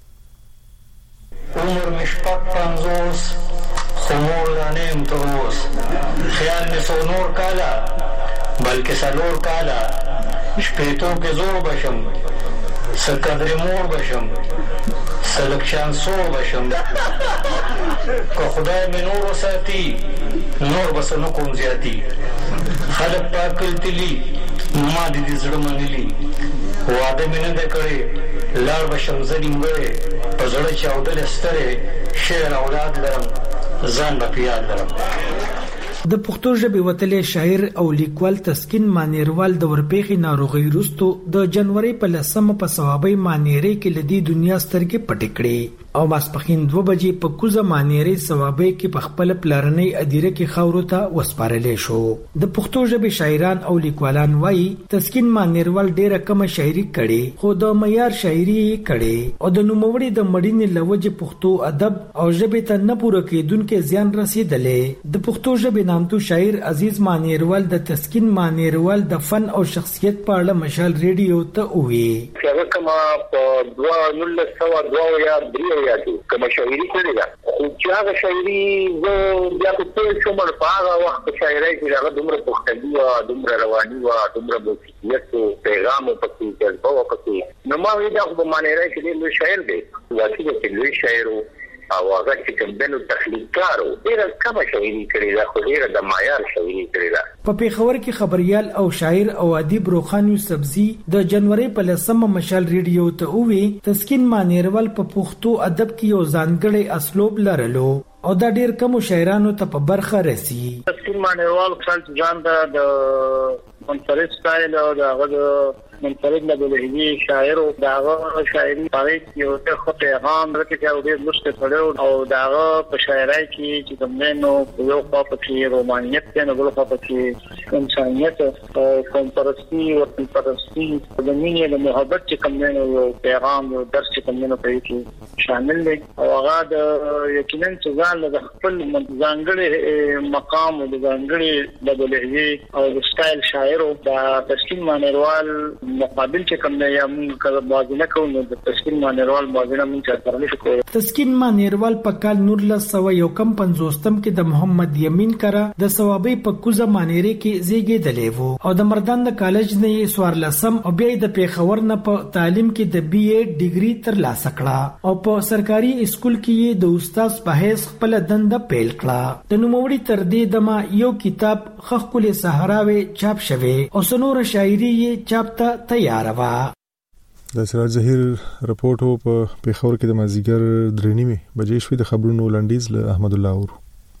عمر مشپک پنځوس خمور لانیم تروس خیال می سو نور کالا بلکې سلور کالا شپېتو کې زور بشم سقدر مور بشم سلک شانسو بشم که خدای می نور وساتی نور بس نو کوم زیاتی خلق پاکل تلی ما دې دې زړه منلی واده مې نه ده کړې لار بشم زه نیمګړې په زړه چاودلې سترې شعر اولاد لرم ځان به په یاد لرم. د پښتو ژبې وتلې شاعر او لیکوال تسکین مانیروال د ورپېخي ناروغۍ وروسته د جنوري په لسمه په ثوابۍ مانیرۍ کې لدی دنیا سترګې پټې کړې او ماسپخین دوه بجې په کوزه مانیرۍ ثوابۍ کې په خپل پلارنۍ ادیره کې خاورو ته وسپارلې شو. د پښتو ژبې شاعران او لیکوالان وایي تسکین مانیروال ډېره کم شاعري کړي خو د معیار شاعري کړي او د نوموړي د مړینې لوجې پښتو ادب او ژبې ته نه پوره کېدونکو زیان رسیدلې. د پښتو ژبې نامتو شاعر عزیز مانیروال د تسکین مانیروال د فن او شخصیت په اړه مشال ریډیو ته وی. هغه کما په دوه نل سوا دوه یا درې یا کما شاعري کړې ده خو چې هغه شاعري زه بیا په ټول شمول په هغه وخت شاعري کې هغه دومره پښتني او دومره رواني او دومره موسیقیت او پیغام په کې جذبه وکړي نو ما وی دا په مانیرای کې لوی شاعر دی واقعي چې لوی شاعر او هغه چې کوم بنو تخلیقکارو ډېر کم شاعري کړې ده خو ډېر د معیار شاعري کړې ده. په پیښور کې خبريال او شاعر او ادیب روخان یوسفزي د جنوري په لسمه مشال ریډیو ته وی تسکین مانیروال په پښتو ادب کې یو ځانګړی اسلوب لرلو او دا ډېر کم شاعرانو ته په برخه رسی. تسکین مانیروال خپل ځان د منفرد سټایل او د منفرد لبلهي شاعر او داغه شاعري هغه یو څه پیغام ورکړي او ډېر مشته کړو او داغه په شاعرۍ کې چې کومنو یو خاطر کې رومانیت کې نه بل خاطر کې انسانیت او کمپرسي او کمپرسي د مینې د محبت چې کومنو یو پیغام او درس چې کومنو په کې شامل دي او هغه د یقینا چې ځان له خپل ځانګړي مقام او ځانګړي لبلهي او سټایل شاعر او د تسکین مانیروال مقابل چې کوم نه یا موږ موازنه کوو نو د تسکین مانیروال موازنه موږ سره نشو کولای. تسکین مانیروال په کال نورلس سو یو کم پنځوستم کې د محمد یمین کرا د ثوابي په کوزه مانیری کې زیږیدلې وو او د مردان د کالج نه سوار لسم او بیا د پیښور نه په تعلیم کې د بي اي ډیګري ترلاسه کړه او په سرکاري اسکول کې د استاد په حیث خپل دنده پیل کړه. د نوموړي تر دې دمه یو کتاب خخکل صحراوي چاپ شوه او سنور شاعري یې چاپ ته تیار و. د سراج ظهیر رپورټ په پیښور کې د مازیګر درې نیمه بجې شوې. د خبرونو لنډیز له احمد الله اور.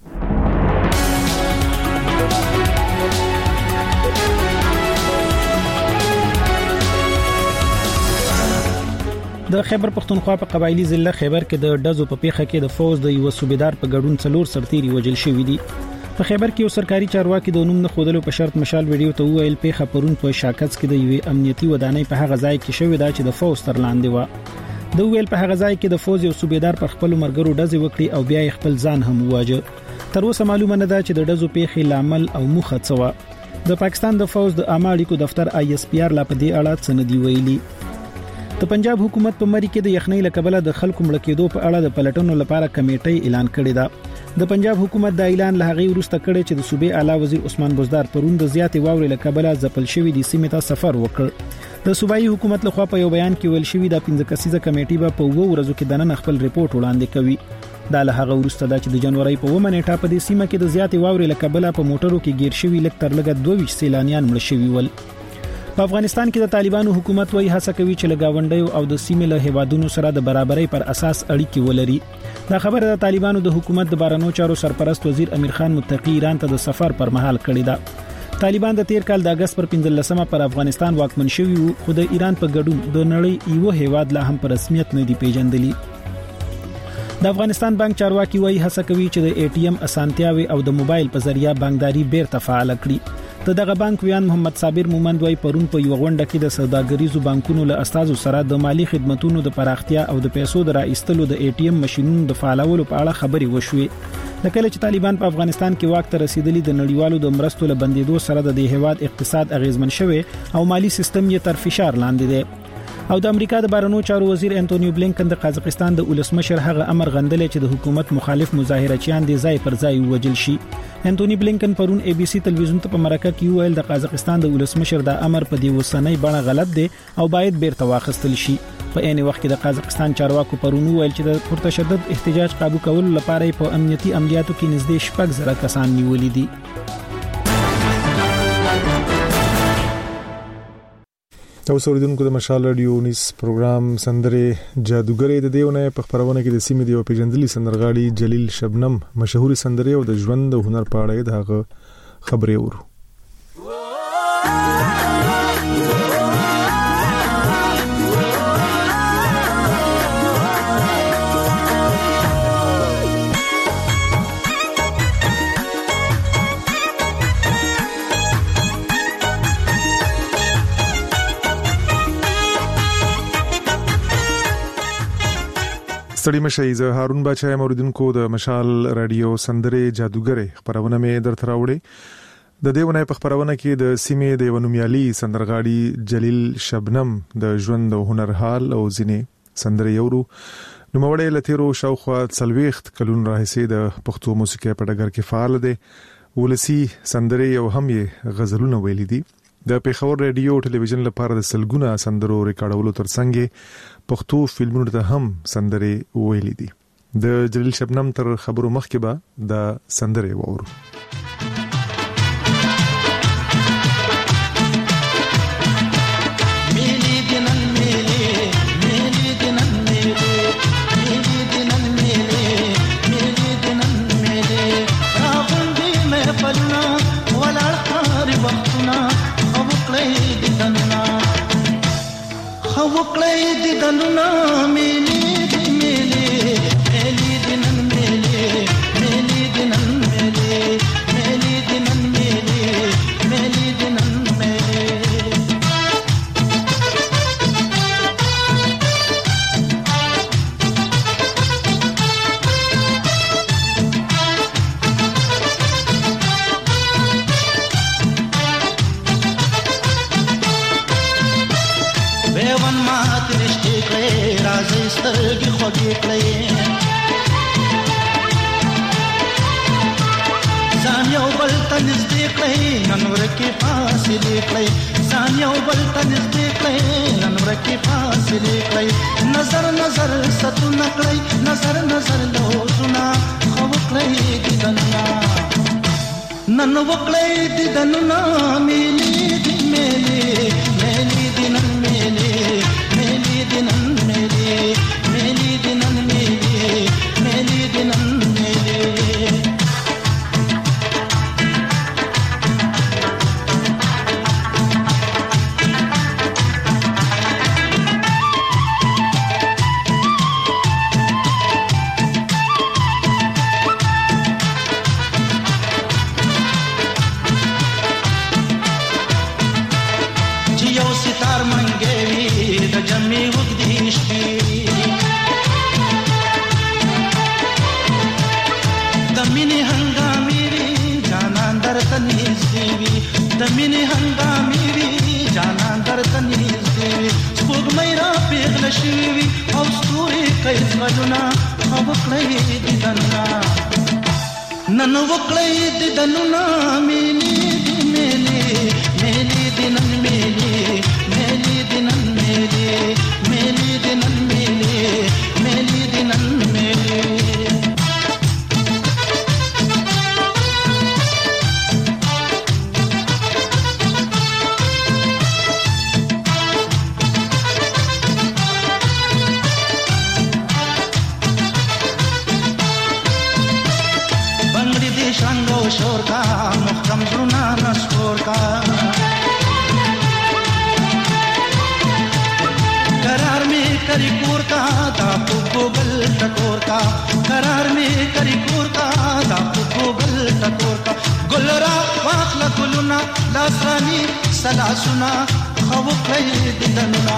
د خیبر پختونخوا په قبایلی ضلع خیبر کې د ډزو په پیښه کې د فوز د یو صوبیدار په ګډون څلور سرتیري وژل شوي دي. په خیبر کې یو سرکاري چارواکي د نوم نه خودلو په شرط مشال ویډیو ته ویل پیښه پرون په شاکڅ کې د یوې امنیتي ودانۍ په هغه ځای کې شوې ده چې د فوز تر لاندې و. د ویل په هغه ځای کې د فوز یو صوبیدار پر خپل مرګرو ډزې وکړي او بیا خپل ځان هم واجه. تر اوسه معلومه نه ده چې د ډزو پیښې لامل او موخه څه و. د پاکستان د فوز د عامه اړیکو دفتر آی اس پی آر لا په دې اړه څه نه دی ویلي. د پنجاب حکومت په مری کې د یخنۍ لکبله د خلکو مړ کېدو په اړه د پلټنو لپاره کمیټې اعلان کړی ده. د پنجاب حکومت دا اعلان له هغه وروسته کړی چې د صوبې اعلی وزیر عثمان بزدار پرون د زیاتې واورې لکبله ځپل شوی د سیمې ته سفر وکړ. د صوبایي حکومت لخوا په یو بیان کې ویل شوی د پنځه کسیزه کمیټې به په وو ورځو کې د نن خپل ریپورت وړاندې کوي. دا له هغه وروسته د چې د جنوري په اومه نیټه په دې سیمه کې د زیاتې واورې لکبله په موټرو کې گیر شوی لک تر لګه دوه ویشت سیلانیان مړ شوي ول. په افغانستان کې د طالبانو حکومت وایي هڅه کوي چې لګاونډیو او د سیمې له هیوادونو سره د برابرۍ پر اساس اړیکې ولري. دا خبره د طالبانو د حکومت د بارنو چارو سرپرست وزیر امیر خان متقی ایران ته د سفر پر مهال کړی ده. طالبان د تیر کال د اگست پر پنځلسمه پر افغانستان واکمن شوي وو خو د ایران په ګډون د نړۍ یو هیواد لا هم په رسمیت نه دی پیژندلی. د افغانستان بانک چارواکي وایي هڅه کوي چې د ای ټي ایم اسانتیاوي او د موبایل په ذریعہ بانکداري بیرته فعال کړي. د دغه بانک ویان محمد صابر مومند وای پرون په یو غونډه کې د سوداګریزو بانکونو له استادو سره د مالی خدماتو د پراختیا او د پیسو د راایستلو د ای ټي ایم ماشينونو د فعالولو په اړه خبرې وشوې. د کله چې طالبان په افغانستان کې واک ته رسیدلی د نړیوالو د مرستو له بندیدو سره د دې هیواد اقتصاد اغیزمن شوی او مالی سیستم یې تر فشار لاندې دی. او د امریکا د بارنو چارو وزیر انټونیو بلینکن د قازقستان د ولسمشر هغه امر غندل چې د حکومت مخالف مظاهرچیان د ځای پر ځای وجل شي. انټونی بلینکن پرون ای بي سي تلویزیون ته په مرکه کې ویل د قازقستان د ولسمشر د امر په دی وسنۍ بڼه غلط دی او باید بیرته واخیستل شي. په عین وخت کې د قازقستان چارواکو پرون ویل چې د پرتشدد احتجاج قابو کولو لپاره په امنیتي عملیاتو کې نږدې شپږ زره کسان نیولې دي. تاسو اوریدونکو د مشال رادیو نیس پروګرام سندره جادوګری د دیونه په خبرونه کې د سیمې دی او پیژندلي سندرغاړي جلیل شبنم مشهور سندره او د ژوند او هنر په اړه دغه خبرې ورو. ستړي مشي زه هارون بچای موریدونکو د مشال رادیو سندره جادوګری خبرونه مې درته راوړې. د دیونه په خبرونه کې د سیمې د ونومیالي سندرغاړي جلیل شبنم د ژوند او هنر حال او ځینې سندره یورو نو موړې لتیرو شاوخوا څلويخت کلون راهسي د پښتو موسیقي په ډګر کې فعال دي. ولسی سندره یو هم یې غزلونه ویلي دي. د پیښور رادیو ټلویزیون لپاره د سلګونه سندرو ریکارډولو ترڅنګ پښتو فلمونو ته هم سندري ویلي دي. د جلیل شبنم تر خبرو مخکې به د سندري وورو. وکړې د دننا ملي د ملي ملي د نن ملي ملي د نن ملي راځي سترګې خوږې کړئ ځان یو بل ته نږدې کړئ نن ورکې فاصلې کړئ ځان یو بل ته نږدې کړئ نن ورکې فاصلې کړئ نظر نظر ستونه کړئ نظر نظر لوزونه خو کړئ دیدنونه نن وکړئ دیدنونه میلې دی میلې میلې دی نن میلې میلې دی نن میلې میلې دی نن میلې میلې دی نن میلې دمینه هنګامي وی جانان درته نږدې وي سپوږمۍ را پیغله شوې وي او ستوري کوي ځغلونه او وکړئ دیدنونه نن وکړئ دیدنونه میلې دی میلې میلې دی نن میلې میلې دی نن میلې میلې دی نن میلې میلې دی نن میلې शोर का मुहकम जुना नस्कोर का करार में करी कोर का दापू गोगल टकोर का करार में करी कोर का दापू गोगल टकोर का गुलरा वाखला गुलुना लासरानी सलासुना खवुकले दिदनुना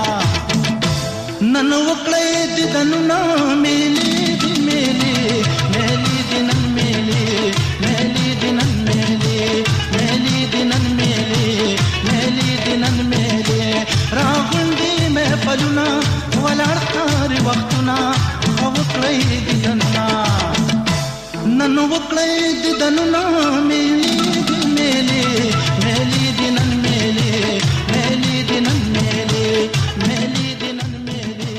नन वकले दिदनुना मेली दी मेली मेली दिनन मेली मेली दिनन मेले मेली दिनन मेले मेली दिनन मेले रागुंडी में पलुना वलाड़कारी वक्तुना खवुकले दिदनुना नन वकले दिदनुना मेली दी मेले मेली दिनन मेले मेली दिनन मेले मेली दिनन मेले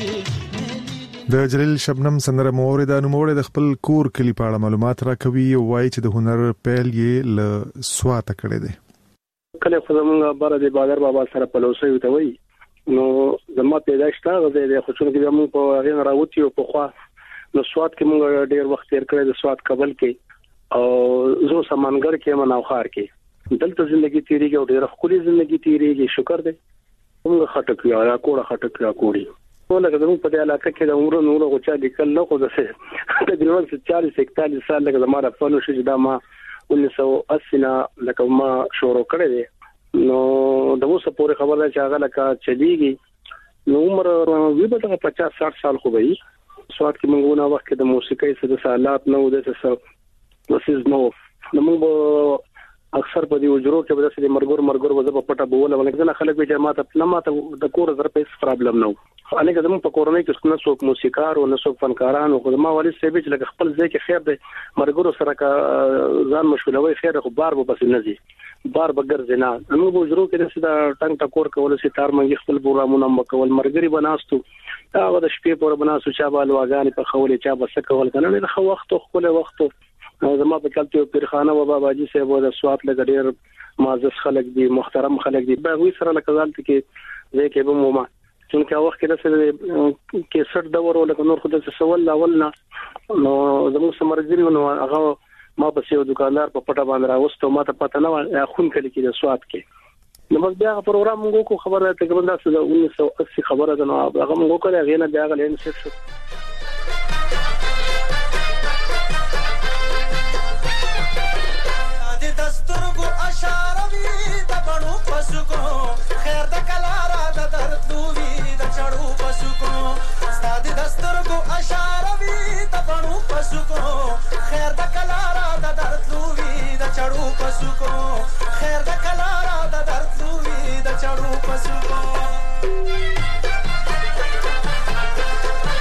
د جلیل شبنم سندره مورید انوموړ د خپل کور کلی په اړه معلومات راکوي او وایي چې د هنر پیل یې ل سواته کړی دی کله خو زمونږ بار د بادر بابا سره په لوسه وي ته وي نو زما پیدائش تا غوډه د خوشونه کې موږ په هغه راوتی او په خوا نو سواد کې موږ ډیر وخت تیر کړی د سواد قبل کې او زه سمانګر کې مناوخار کې دلته ژوندۍ تیریږي او ډیر خولي ژوندۍ تیریږي شکر دې موږ خټک یا کوړه خټک یا کوړي ولکه زموږ په علاقه کې د عمر نور غوچا لیکل نه خو څه تقریبا چالیس اکتالیس سال لکه زموږ په نو شي دا ما انیس سو اسی نه لکه ما شروع کړی دی نو د اوسه پورې خبره چې هغه لکه چلیږي نو عمر وی به پچاس ساठ سال خو وي سواد کې موږ نه وخت د موسیقۍ سره سالات نو د څه وسیز نو موږ اکثر په دې وجرو کې به د مرګور مرګور وځه په پټه بوله ولکه نه خلک به جماعت نه ماته د کور زر پیس پرابلم نو انګه زموږ په کورنۍ کې څنګه څوک موسیقار او نه څوک فنکاران او خدما والد سیب چې لکه خپل ځای کې خیر دی مرګور سره کا ځان مشغولوي خیر خو بار به بس نه زی بار بغیر زنا نو په وجرو کې د سیده ټنګ ټکور کول سي تار منګي خپل پروګرامونه مکول مرګري بناستو دا د شپې پور بناستو چا بالو اغاني په خولې چا بس کول کنه نه خو وخت خپل وخت زما په کلته پیرخانه و بابا جی صاحب د سوات لګډیر معزز خلک دي محترم خلک دي به وی سره لکهالت کې زه کې به موما چې وخت کې د کیسټ دور ولکه نور خدای څه سوال اولنا نو زموږ سمرګری نو هغه ما په یو دکاندار په پټه باندې راوستو ما ته پته نه و خون کلی کې د سوات کې نو بس بیا پروګرام موږ کو خبره تقریبا د انیس سو اسی خبره ده نو هغه موږ کړه غینه بیا غلین څه خیر د کلارا د درتووی د چړو پسکو ستاد دسترګو اشاره وی د بڼو پسکو خیر د کلارا د درتووی د چړو پسکو خیر د کلارا د درتووی د چړو پسکو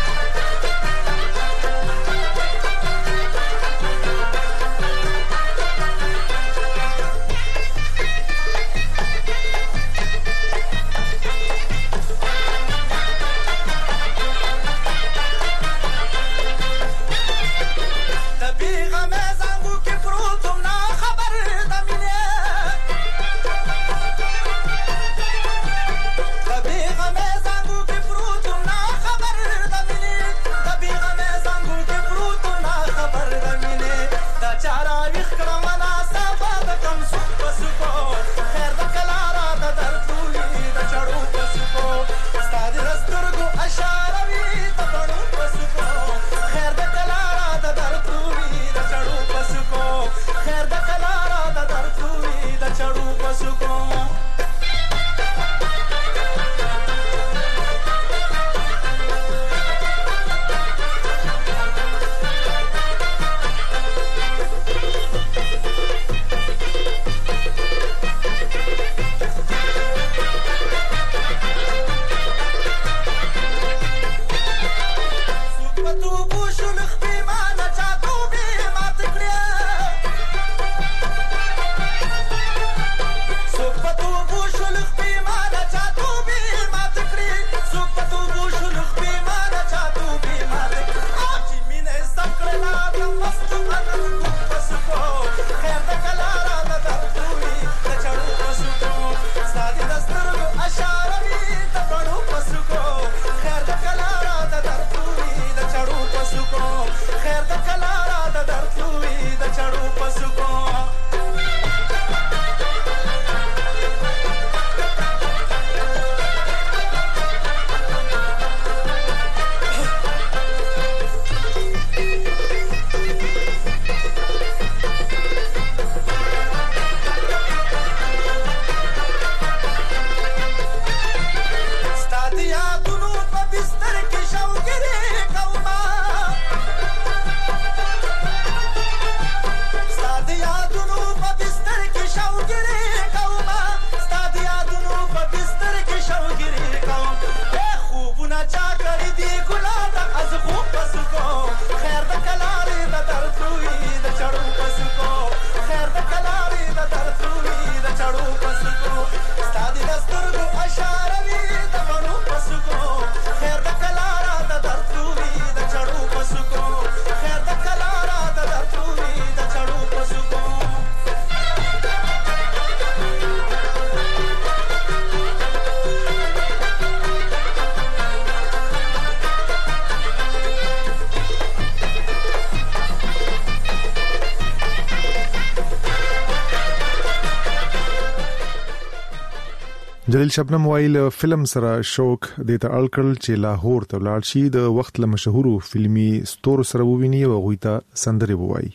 جلیل شبنم وایل فلم سره شوق د ته الکل چې لاهور ته لاړ شي د وخت له مشهورو فلمي ستور سره وویني او غوښته سندري ووایي.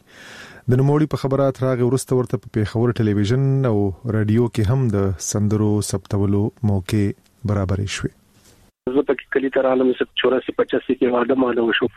د نوموړي په خبرات راغی ورسته ورته په پیښور ټلویزیون او رادیو کې هم د سندرو ثبتولو موقع برابر شوه. زه پکې کلی تر عالم چوراسی پچاسی کې واده مالو شو.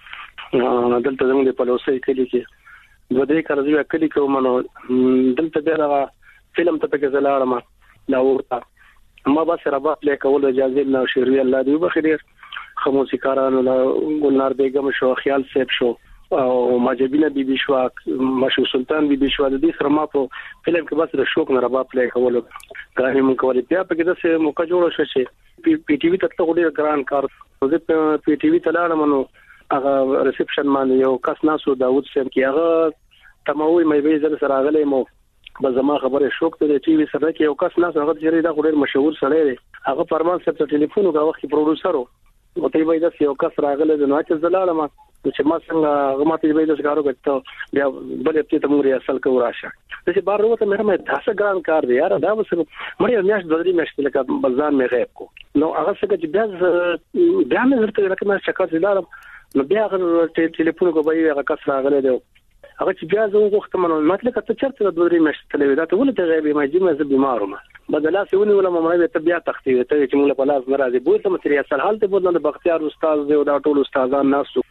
دلته زموږ په لوسې کلی کې دوه درې کال زه کلی کوم نو دلته دا فلم ته پکې زلاړم لاهور ته ما بس ربا پلی کول اجازه نه شروع الله دی بخیر خموسی کارانو لا ګلنار بیگم شو خیال سیب شو او ماجبینه بی بی شو مشو سلطان بی بی شو د دې سره ما په فلم کې بس د شوق نه ربا پلی کول غاړي مون کولې بیا په کې د څه موقع جوړ شو چې پی ټي وی ته ډېر ګران کار زه پی ټي وی ته لاړم نو هغه ریسپشن باندې یو کس ناسو داوود سیم کې هغه تموي مې به زر سره غلې مو بس زما خبره شوق ته ټي وی سره کې یو کس نه هغه چې دا ډېر مشهور سړی دی هغه پرمان سره ټلیفون او وخت پروډوسر او ته به دا یو کس راغله د نوچ زلاله ما چې ما څنګه هغه ماته به د کارو کته بیا بل ته موږ ریاسل کو راشه چې بار وروته مې هم تاسو ګران کار دی یار دا وسه مړی میاش د درې میاشتې لکه بازار مې غیب کو نو هغه څنګه چې بیا بیا مې ورته لکه ما شکر زلاله نو بیا هغه ټلیفون کو به هغه کس راغله دی هغه چې بیا زه وغوښتم نو مطلب ته چرته د دوه میاشتې تلوي دا ته ولې ته غیبې ما چې مې زه بیمار وم بدلا سونی ولا مې ته بیا تختې ته چې موږ په لاس ناراضي بوته متریا سره حالت بوله د بختیار استاد دی او دا ټول استادان ناسو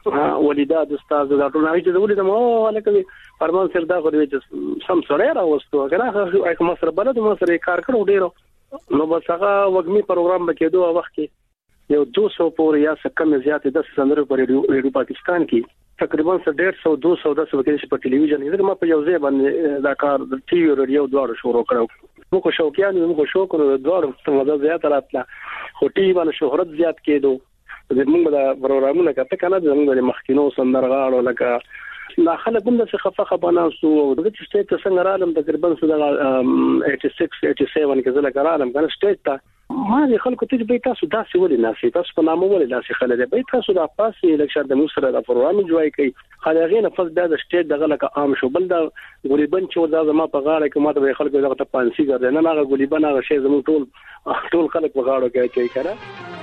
ولیداد استاد دا ټول هغه چې ولې مو الکه فرمان سر دا خو دې سم سره راوستو کنه هغه مصر بلد مصر کار کړو ډیرو نو بس هغه وګمي پروګرام بکېدو وخت کې یو دوه سوه پورې یا څه کم زیات د سندرو پر ریډیو پاکستان کې تقریبا ډېر سو دوه سو د څه کې په ټلویزیون کې ما په یو ځای باندې دا کار د ټي وی ریډیو دواړو شروع کړو موږ شوقیان موږ شوق کړو دواړو څنګه زیات راتله خو ټي وی باندې شهرت زیات کېدو زموږ د پروګرامونو کته کنه زموږ د مخکینو سندرغاړو لکه لا خلک هم د څه خبره ناسو او د سټیټ څنګه رالم تقریبا سره اسی سکس اسی سیون کې زله کارالم کنه سټیټ ته ما دي خلکو ته به تاسو داسې ولې ناسي تاسو په نامو ولې داسې خلک به تاسو د پاسې الکشن د مصر د پروګرام جوړای کوي خلګې نه فز د سټیټ دغه لکه عام شو بل د ګولیبن چې دا زما په غاړه کې ماته به خلکو دغه ته پانسي ګرځي نه هغه ګولیبن هغه شی زموږ ټول ټول خلک په غاړه کې کوي کنه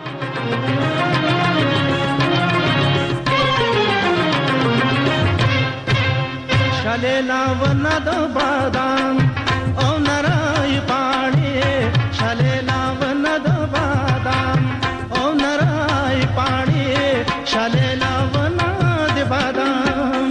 شالیلا ون د بادام او نرای پانی شالیلا ون د بادام او نرای پانی شالیلا ون د بادام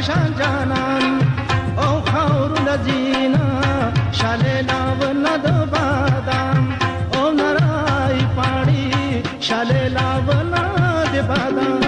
شان جانان او خور لذینا شالیلا وناد بادام او نرائی پاڑی شالیلا وناد بادام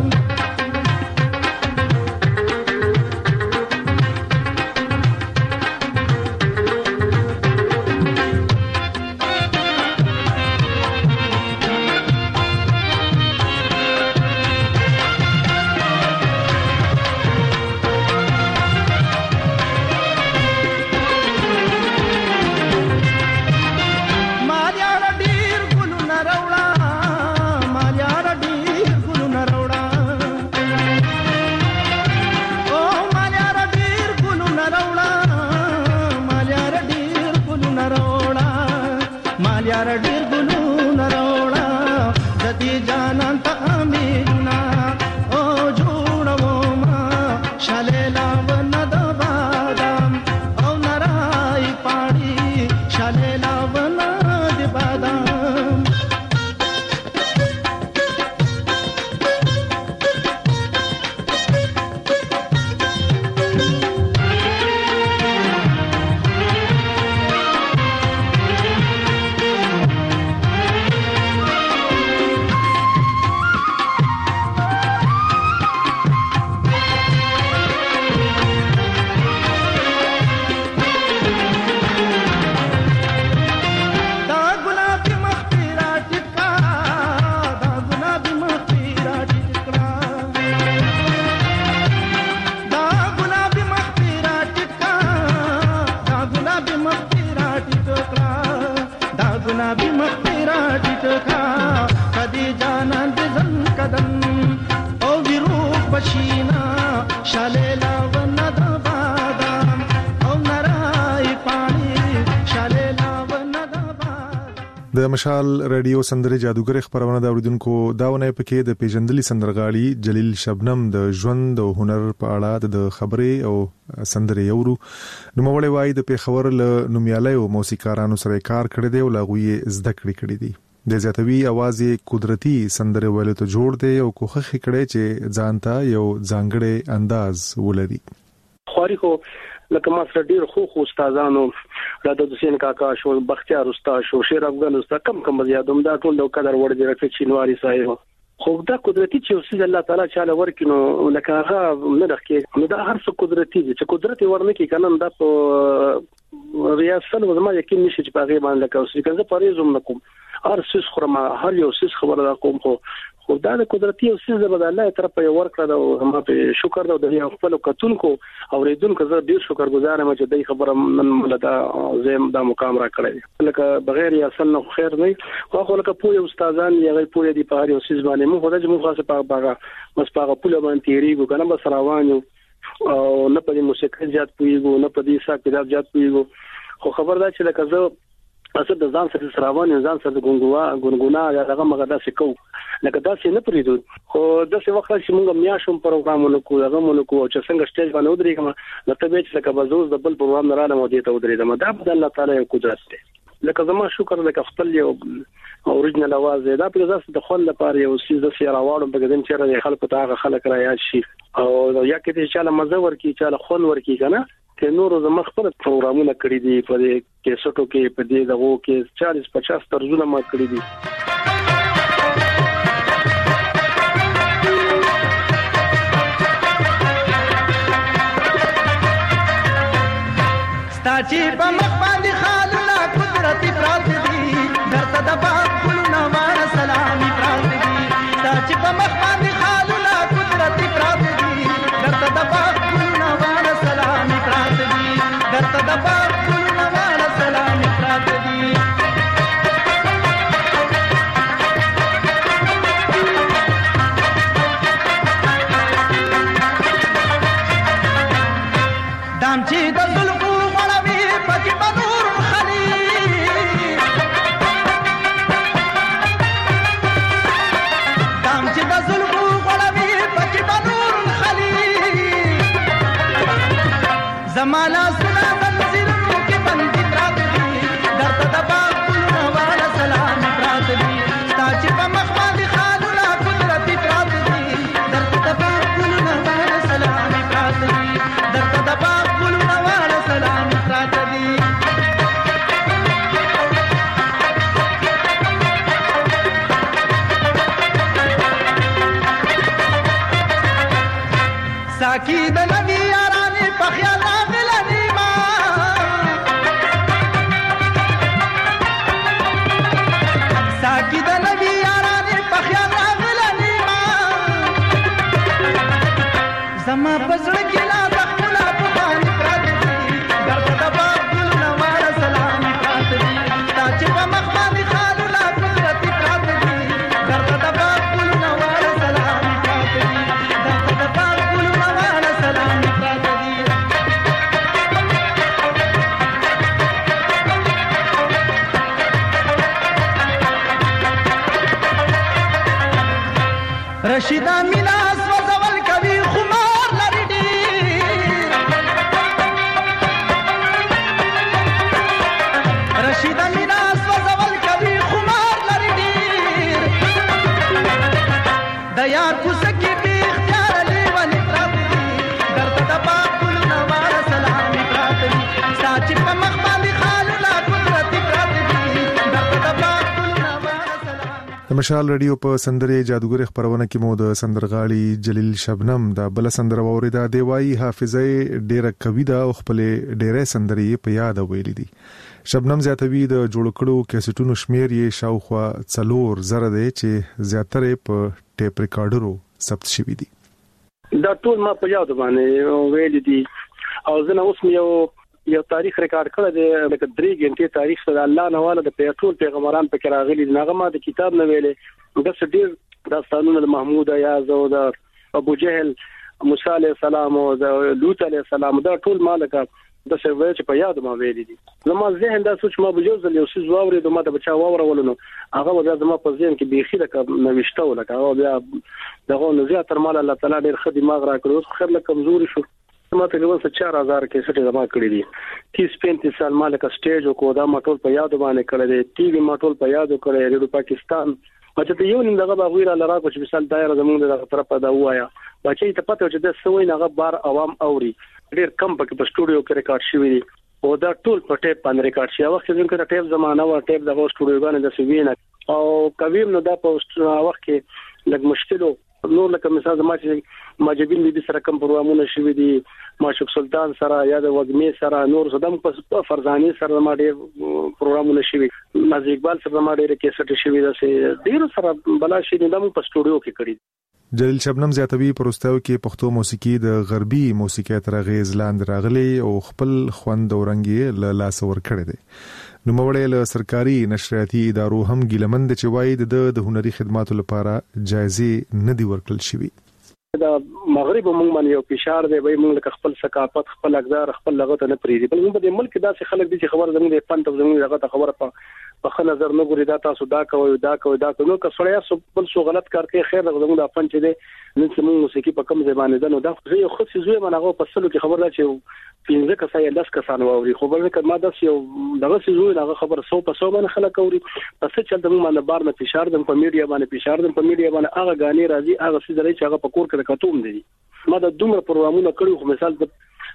د مشال رادیو سندره جادوګر خبرونه دا اوریدونکو داونه پکې د پیژندلي سندرغاړي جلیل شبنم د ژوند او هنر په اړه د خبرې او سندره یورو نو مولوي وای د پیښور له نومیالي او موسیقارانو سره کار کړی دی او لاغوي زده کړی کړی دی د زیاتوي आवाज قدرتي سندره ویلو ته جوړ دی او کوخه کړي چې ځانته یو ځانګړی انداز ولري خوري خو لکه ما سره ډیر خو خو استادانو راته حسین کاکا شو بختیار استاد شو شیر افغان استاد کم کم زیادوم دا ټول د قدر وړ دی رفیق شینواری صاحب خو دا قدرتي چې الله تعالی چاله ورکینو لکه هغه نه دغه نو دا هر څه قدرتي دي چې قدرت ورنکي کنه دا په ریاست وزما یقین نشي چې په غیبان لکه اوس کنه پریزوم نکوم هر څه خرما هر یو څه خبره کوم خو خو دا د قدرتي او څه د الله طرف یو ورکړه او هم په شکر دا د خپل کتونکو او ریدونکو زه ډیر شکر گزار یم چې دای خبره من ملدا زم دا مقام را کړی لکه بغیر یا سن خیر نه خو خو لکه پوهه استادان یې پوهه دی په هر یو څه باندې مو خدای مو خاصه په باغ مس په پوله باندې تیریږي کنه بس روانو او نه په موسیقي جات پویګو نه په دې حساب کتاب جات پویګو خو خبر دا چې لکه زه اصل د ځان سره سراوان ځان سره ګونګوا ګونګونا هغه مګدا سکو لکه دا څه نه پریدو خو د څه وخت چې موږ میاشم پروګرامونه کوو هغه مونږ کوو چې څنګه سټیج باندې ودرېږم نو ته به چې لکه بزوز د بل پروګرام نه راځم او دې ته ودرېږم دا د الله تعالی یو قدرت دی لکه زما شکر لکه خپل یو اوریجنل आवाज دا په ځاس د خپل لپاره یو سیز د سیاره واړو په دې چې را خلکو ته هغه خلک را یاد شي او یا کې چې چاله مزه ورکی چاله خون ورکی کنه که نور زما خپل پروګرامونه کړی دي په دې کیسټو کې په دې دغه کې چالیس پچاس طرزونه ما کړی دي ستاچی په مخ باندې خالونه قدرت پرات دي درته د باغ ګلونه واره سلامي پرات دي ستاچی په مخ باندې خالونه قدرت پرات دي درته د باغ ګلونه واره سلامي پرات دي درته د باغ ګلونه واره سلامي پرات دي دام چې د زلفو غړوي پکې ساکی د نبی یارانې په خیال راغلې ما ساکی د نبی یارانې په خیال راغلې ما زما پزړه کې لا د خپل په باندې پراته دي درته د باب ګلونه واړه سلام پراته دي تا چې په مخ باندې خالو لا قدرت پراته دي درته د باب ګلونه واړه سلام پراته دي درته د باب ګلونه واړه سلام پراته دي رشیدا میلاس وزول کوي خمار لري ډیر رشیدا میلاس وزول کوي خمار لري ډیر د یار کوسکی به اختیار لیوان پراته دي درته د پاک ګلونه واړه سلام پراته دي ساچ په مخ باندې خالو لا قدرت پراته دي درته د پاک ګلونه واړه سلام د مشال رادیو په سندرې جادوګر خبرونه کې مو د سندرغاړي جلیل شبنم دا بل سندره وریدا دی وای حافظه ډیره قوی دا او خپل ډیره سندرې په یاد ویلې دي شبنم زیاتوي د جوړ کړو کیسټونو شمیر یې شاوخوا څلور زره دی چې زیاتره په ټیپ ریکارډرو ثبت شوی دي دا ټول ما په یاد باندې ویل دي او زه اوس یو یو تاریخ ریکارډ کړی دی لکه درې غنټې تاریخ سره الله نواله د ټول پیغمبران په کې راغلي دغه ما د کتاب نه ویلې د ډېر داستانونه د محمود ایاز او د ابو جهل موسی علیه السلام او د لوط علیه السلام دا ټول مالکه د سروي چې په یاد ما ویلې دي زما ذهن دا سوچ ما بجوز یو څه زواوري د ما د بچا واورولنو هغه بیا زما په ذهن کې بيخي د نوښته ولکه هغه بیا دغه نزیات تر مال الله تعالی ډېر خدي ماغ را کړو خیر له کمزوري شو ما تقریبا چار هزار کې سټه جمع کړې دي تیس پینتیس سال مالک سټیج او کو دا ماټول په یاد باندې کړې دي ټي وي ماټول په یاد کړې ریډیو پاکستان مته یو نیم دغه باغویره لرا کو چې مثال دایره زمونږ دغه طرفه دا وایا بچي ته پته چې د سوي نه بار عوام اوري ډېر کم پکې په سټوډیو کې ریکارډ شوی دي او دا ټول په ټیپ باندې ریکارډ شي وخت چې د ټیپ زمانہ و ټیپ دغه سټوډیو باندې د سوینه او کویم نو دا په وخت کې لږ مشکلو نور لکه مثال زما چې ماجبین دي سره کوم پروګرامونه شوي دي ماشوق سلطان سره یا د وګمې سره نور صدم په فرزاني سره ما ډېر پروګرامونه شوي نازي اقبال سره ما ډېر کیسټ شوي ده چې ډېر سره بلا شي د په سټوډیو کې کړی جلیل شبنم زیاتوي پروستاو کې پښتو موسیقي د غربي موسیقي تر غیز لاندې راغلي او خپل خوند او رنگي له لاس ور کړی دی نو موړې له سرکاري نشریاتي ادارو هم ګیلمند چې وایي د د هنري خدماتو لپاره جایزې نه دی ورکړل شوی دا مغرب موږ باندې یو فشار دی وای موږ خپل ثقافت خپل اقدار خپل لغت نه پریدي بل موږ د ملک داسې خلک دي چې خبر زموږ د پنځه زموږ دغه خبره په په خل نظر نه ګوري دا تاسو دا کوي دا کوي دا کوي نو که سړی بل څه غلط کار کوي خیر زموږ د فن چې دی نن چې موږ موسیقي په کم ځای باندې ده نو دا خو یو خصوصي زوی منغه په سلو کې خبر را چې پینځه کسای لس کسان ووري خو بل کله ما داس یو دغه زوی دغه خبر سو په سو باندې خلک اوري پس چې د موږ باندې بار نه فشار دم په میډیا باندې فشار دم په میډیا باندې هغه غاني راځي هغه څه درې چې هغه په کور کې کتوم دي ما د دومره پروګرامونه کړو خو مثال د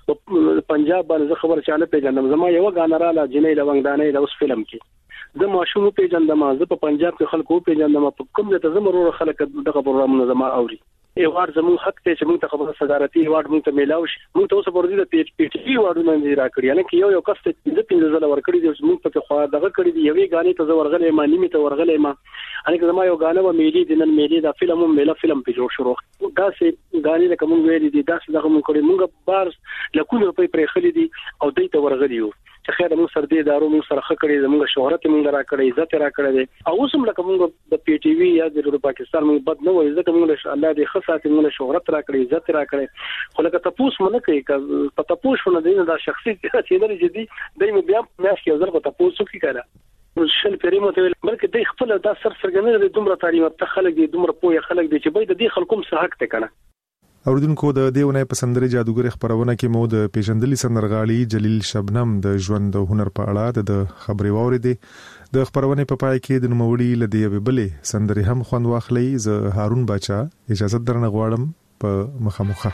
پنجاب باندې خبر چاله پیژندم زما یو غانراله جنې لونګدانې د اوس فلم کې د ماشوم پیژندم زه په پنجاب کې خلکو پیژندم په کوم ځای ته زمرو خلک دغه پروګرامونه زما اوري ایوارډ زموږ حق ته چې موږ ته خبره صدارتي ایوارډ موږ ته میلاو شي موږ ته اوس ورته د پی پی ټي ایوارډونه نه راکړي یعنی کې یو یو کس ته د پینځه ځله ورکړي دي موږ په خو دغه کړی دی یوې غانې ته ورغلې ما نیمه ته ورغلې ما ان کې زما یو غانه و میلي د نن میلي دا فلم میلا فلم په جوړ شروع دا سي غانې د کوم ویلي دي دا څه دغه موږ کړی موږ بار لکونه روپۍ پرې خلې دي او دې ته ورغلې یو چې خیر موږ سر دې دارو موږ سره خکړې زموږ شهرت موږ را کړې عزت را کړې دي او اوس موږ کوم د پی ټي وی یا د پاکستان موږ بد نه وایي ځکه موږ الله دې خاصه موږ شهرت را کړې عزت را کړې خو لکه تاسو مونږ کوي په تاسو شونه دې دا شخصي چې نه جدي دایمه بیا مې کې ځل په تاسو کې کړه شل پریمو ته بلکې د خپل د سر سرګنې د دومره تعلیم ته خلک دي دومره پوهه خلک دي چې به د دې خلکو سره حق ته کنه اوردونکو د دیونه په سندري جادوګر خبرونه کې مو د پیژندلي سندرغاړي جلیل شبنم د ژوند د هنر په اړه د خبري واوریدي د خبرونه په پای کې د نوموړي لدی وبلې سندري هم خوند واخلي ز هارون باچا اجازه درنه غواړم په مخامخه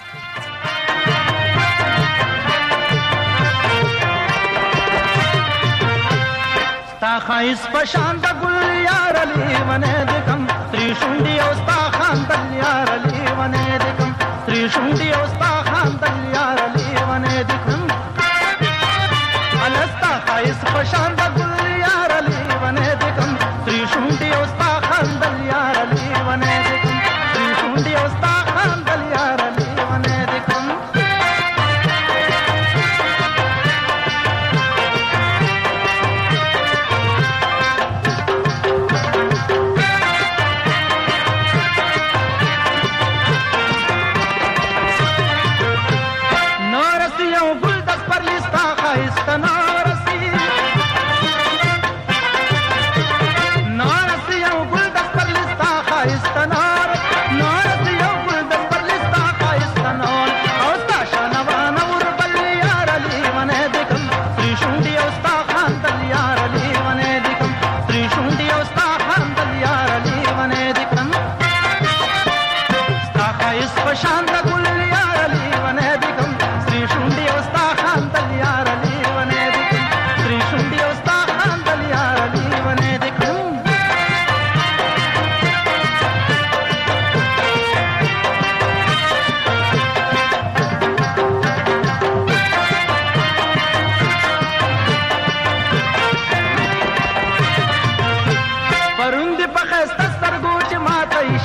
تا خایس پشان د ګل یار علی ونه د کم تری شونډي او ستا خان د یار علی ونه د کم تری شونډي او ستا خان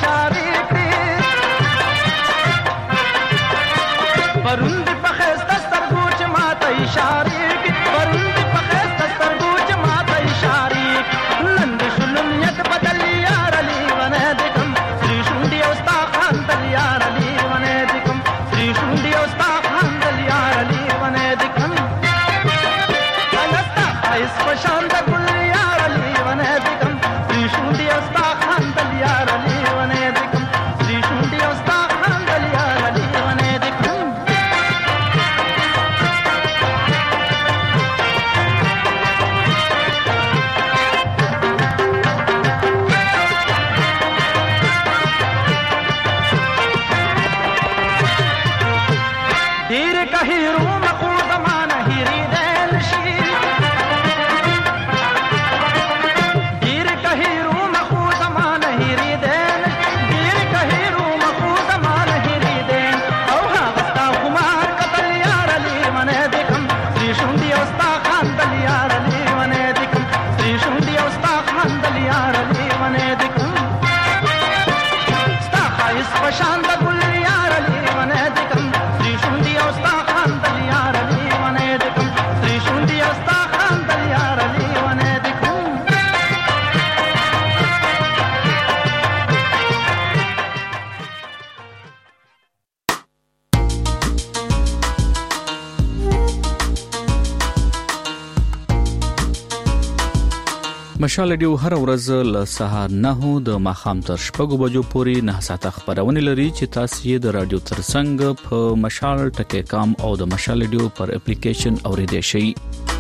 اشاره کړې پروند په خسته سترګو چې ماته اشاره کړې پروند په خسته سترګو چې ماته اشاره نن د شلمیت بدل یار علی ونه دکم سری شونډي او ستا خاندل یار علی ونه دکم سری شونډي او ستا خاندل یار علی ونه دکم الستا ایس پشان د ګل یار علی ونه دکم سری شونډي او ستا خاندل یار علی ونه دکم سری شونډي او ستا خاندل یار علی ونه دکم ډیر کهیرو مخو زمانه هیری دل شي ډیر کهیرو مخو زمانه هیری دل ډیر کهیرو مخو زمانه هیری دل او هغه ستا خمار قتل یار علی ونه دکم سری شونډي او ستا خاندل یار علی ونه دکم سری شونډي او ستا خاندل یار علی ونه دکم ستا خایس پشان د ګل یار علی ونه دکم سری شونډي او ستا خاندل یار علی ونه دکم سری شونډي او ستا خاندل یار علی ونه دکم مشال ډیو هر ورځ له سهار نه د ماخام تر شپږو بجو پورې نه ساعته خبرونه لري چې تاسو یې د رادیو ترڅنګ په مشال ټکی کام او د مشال ډیو پر اپلیکیشن اوریدئ شئ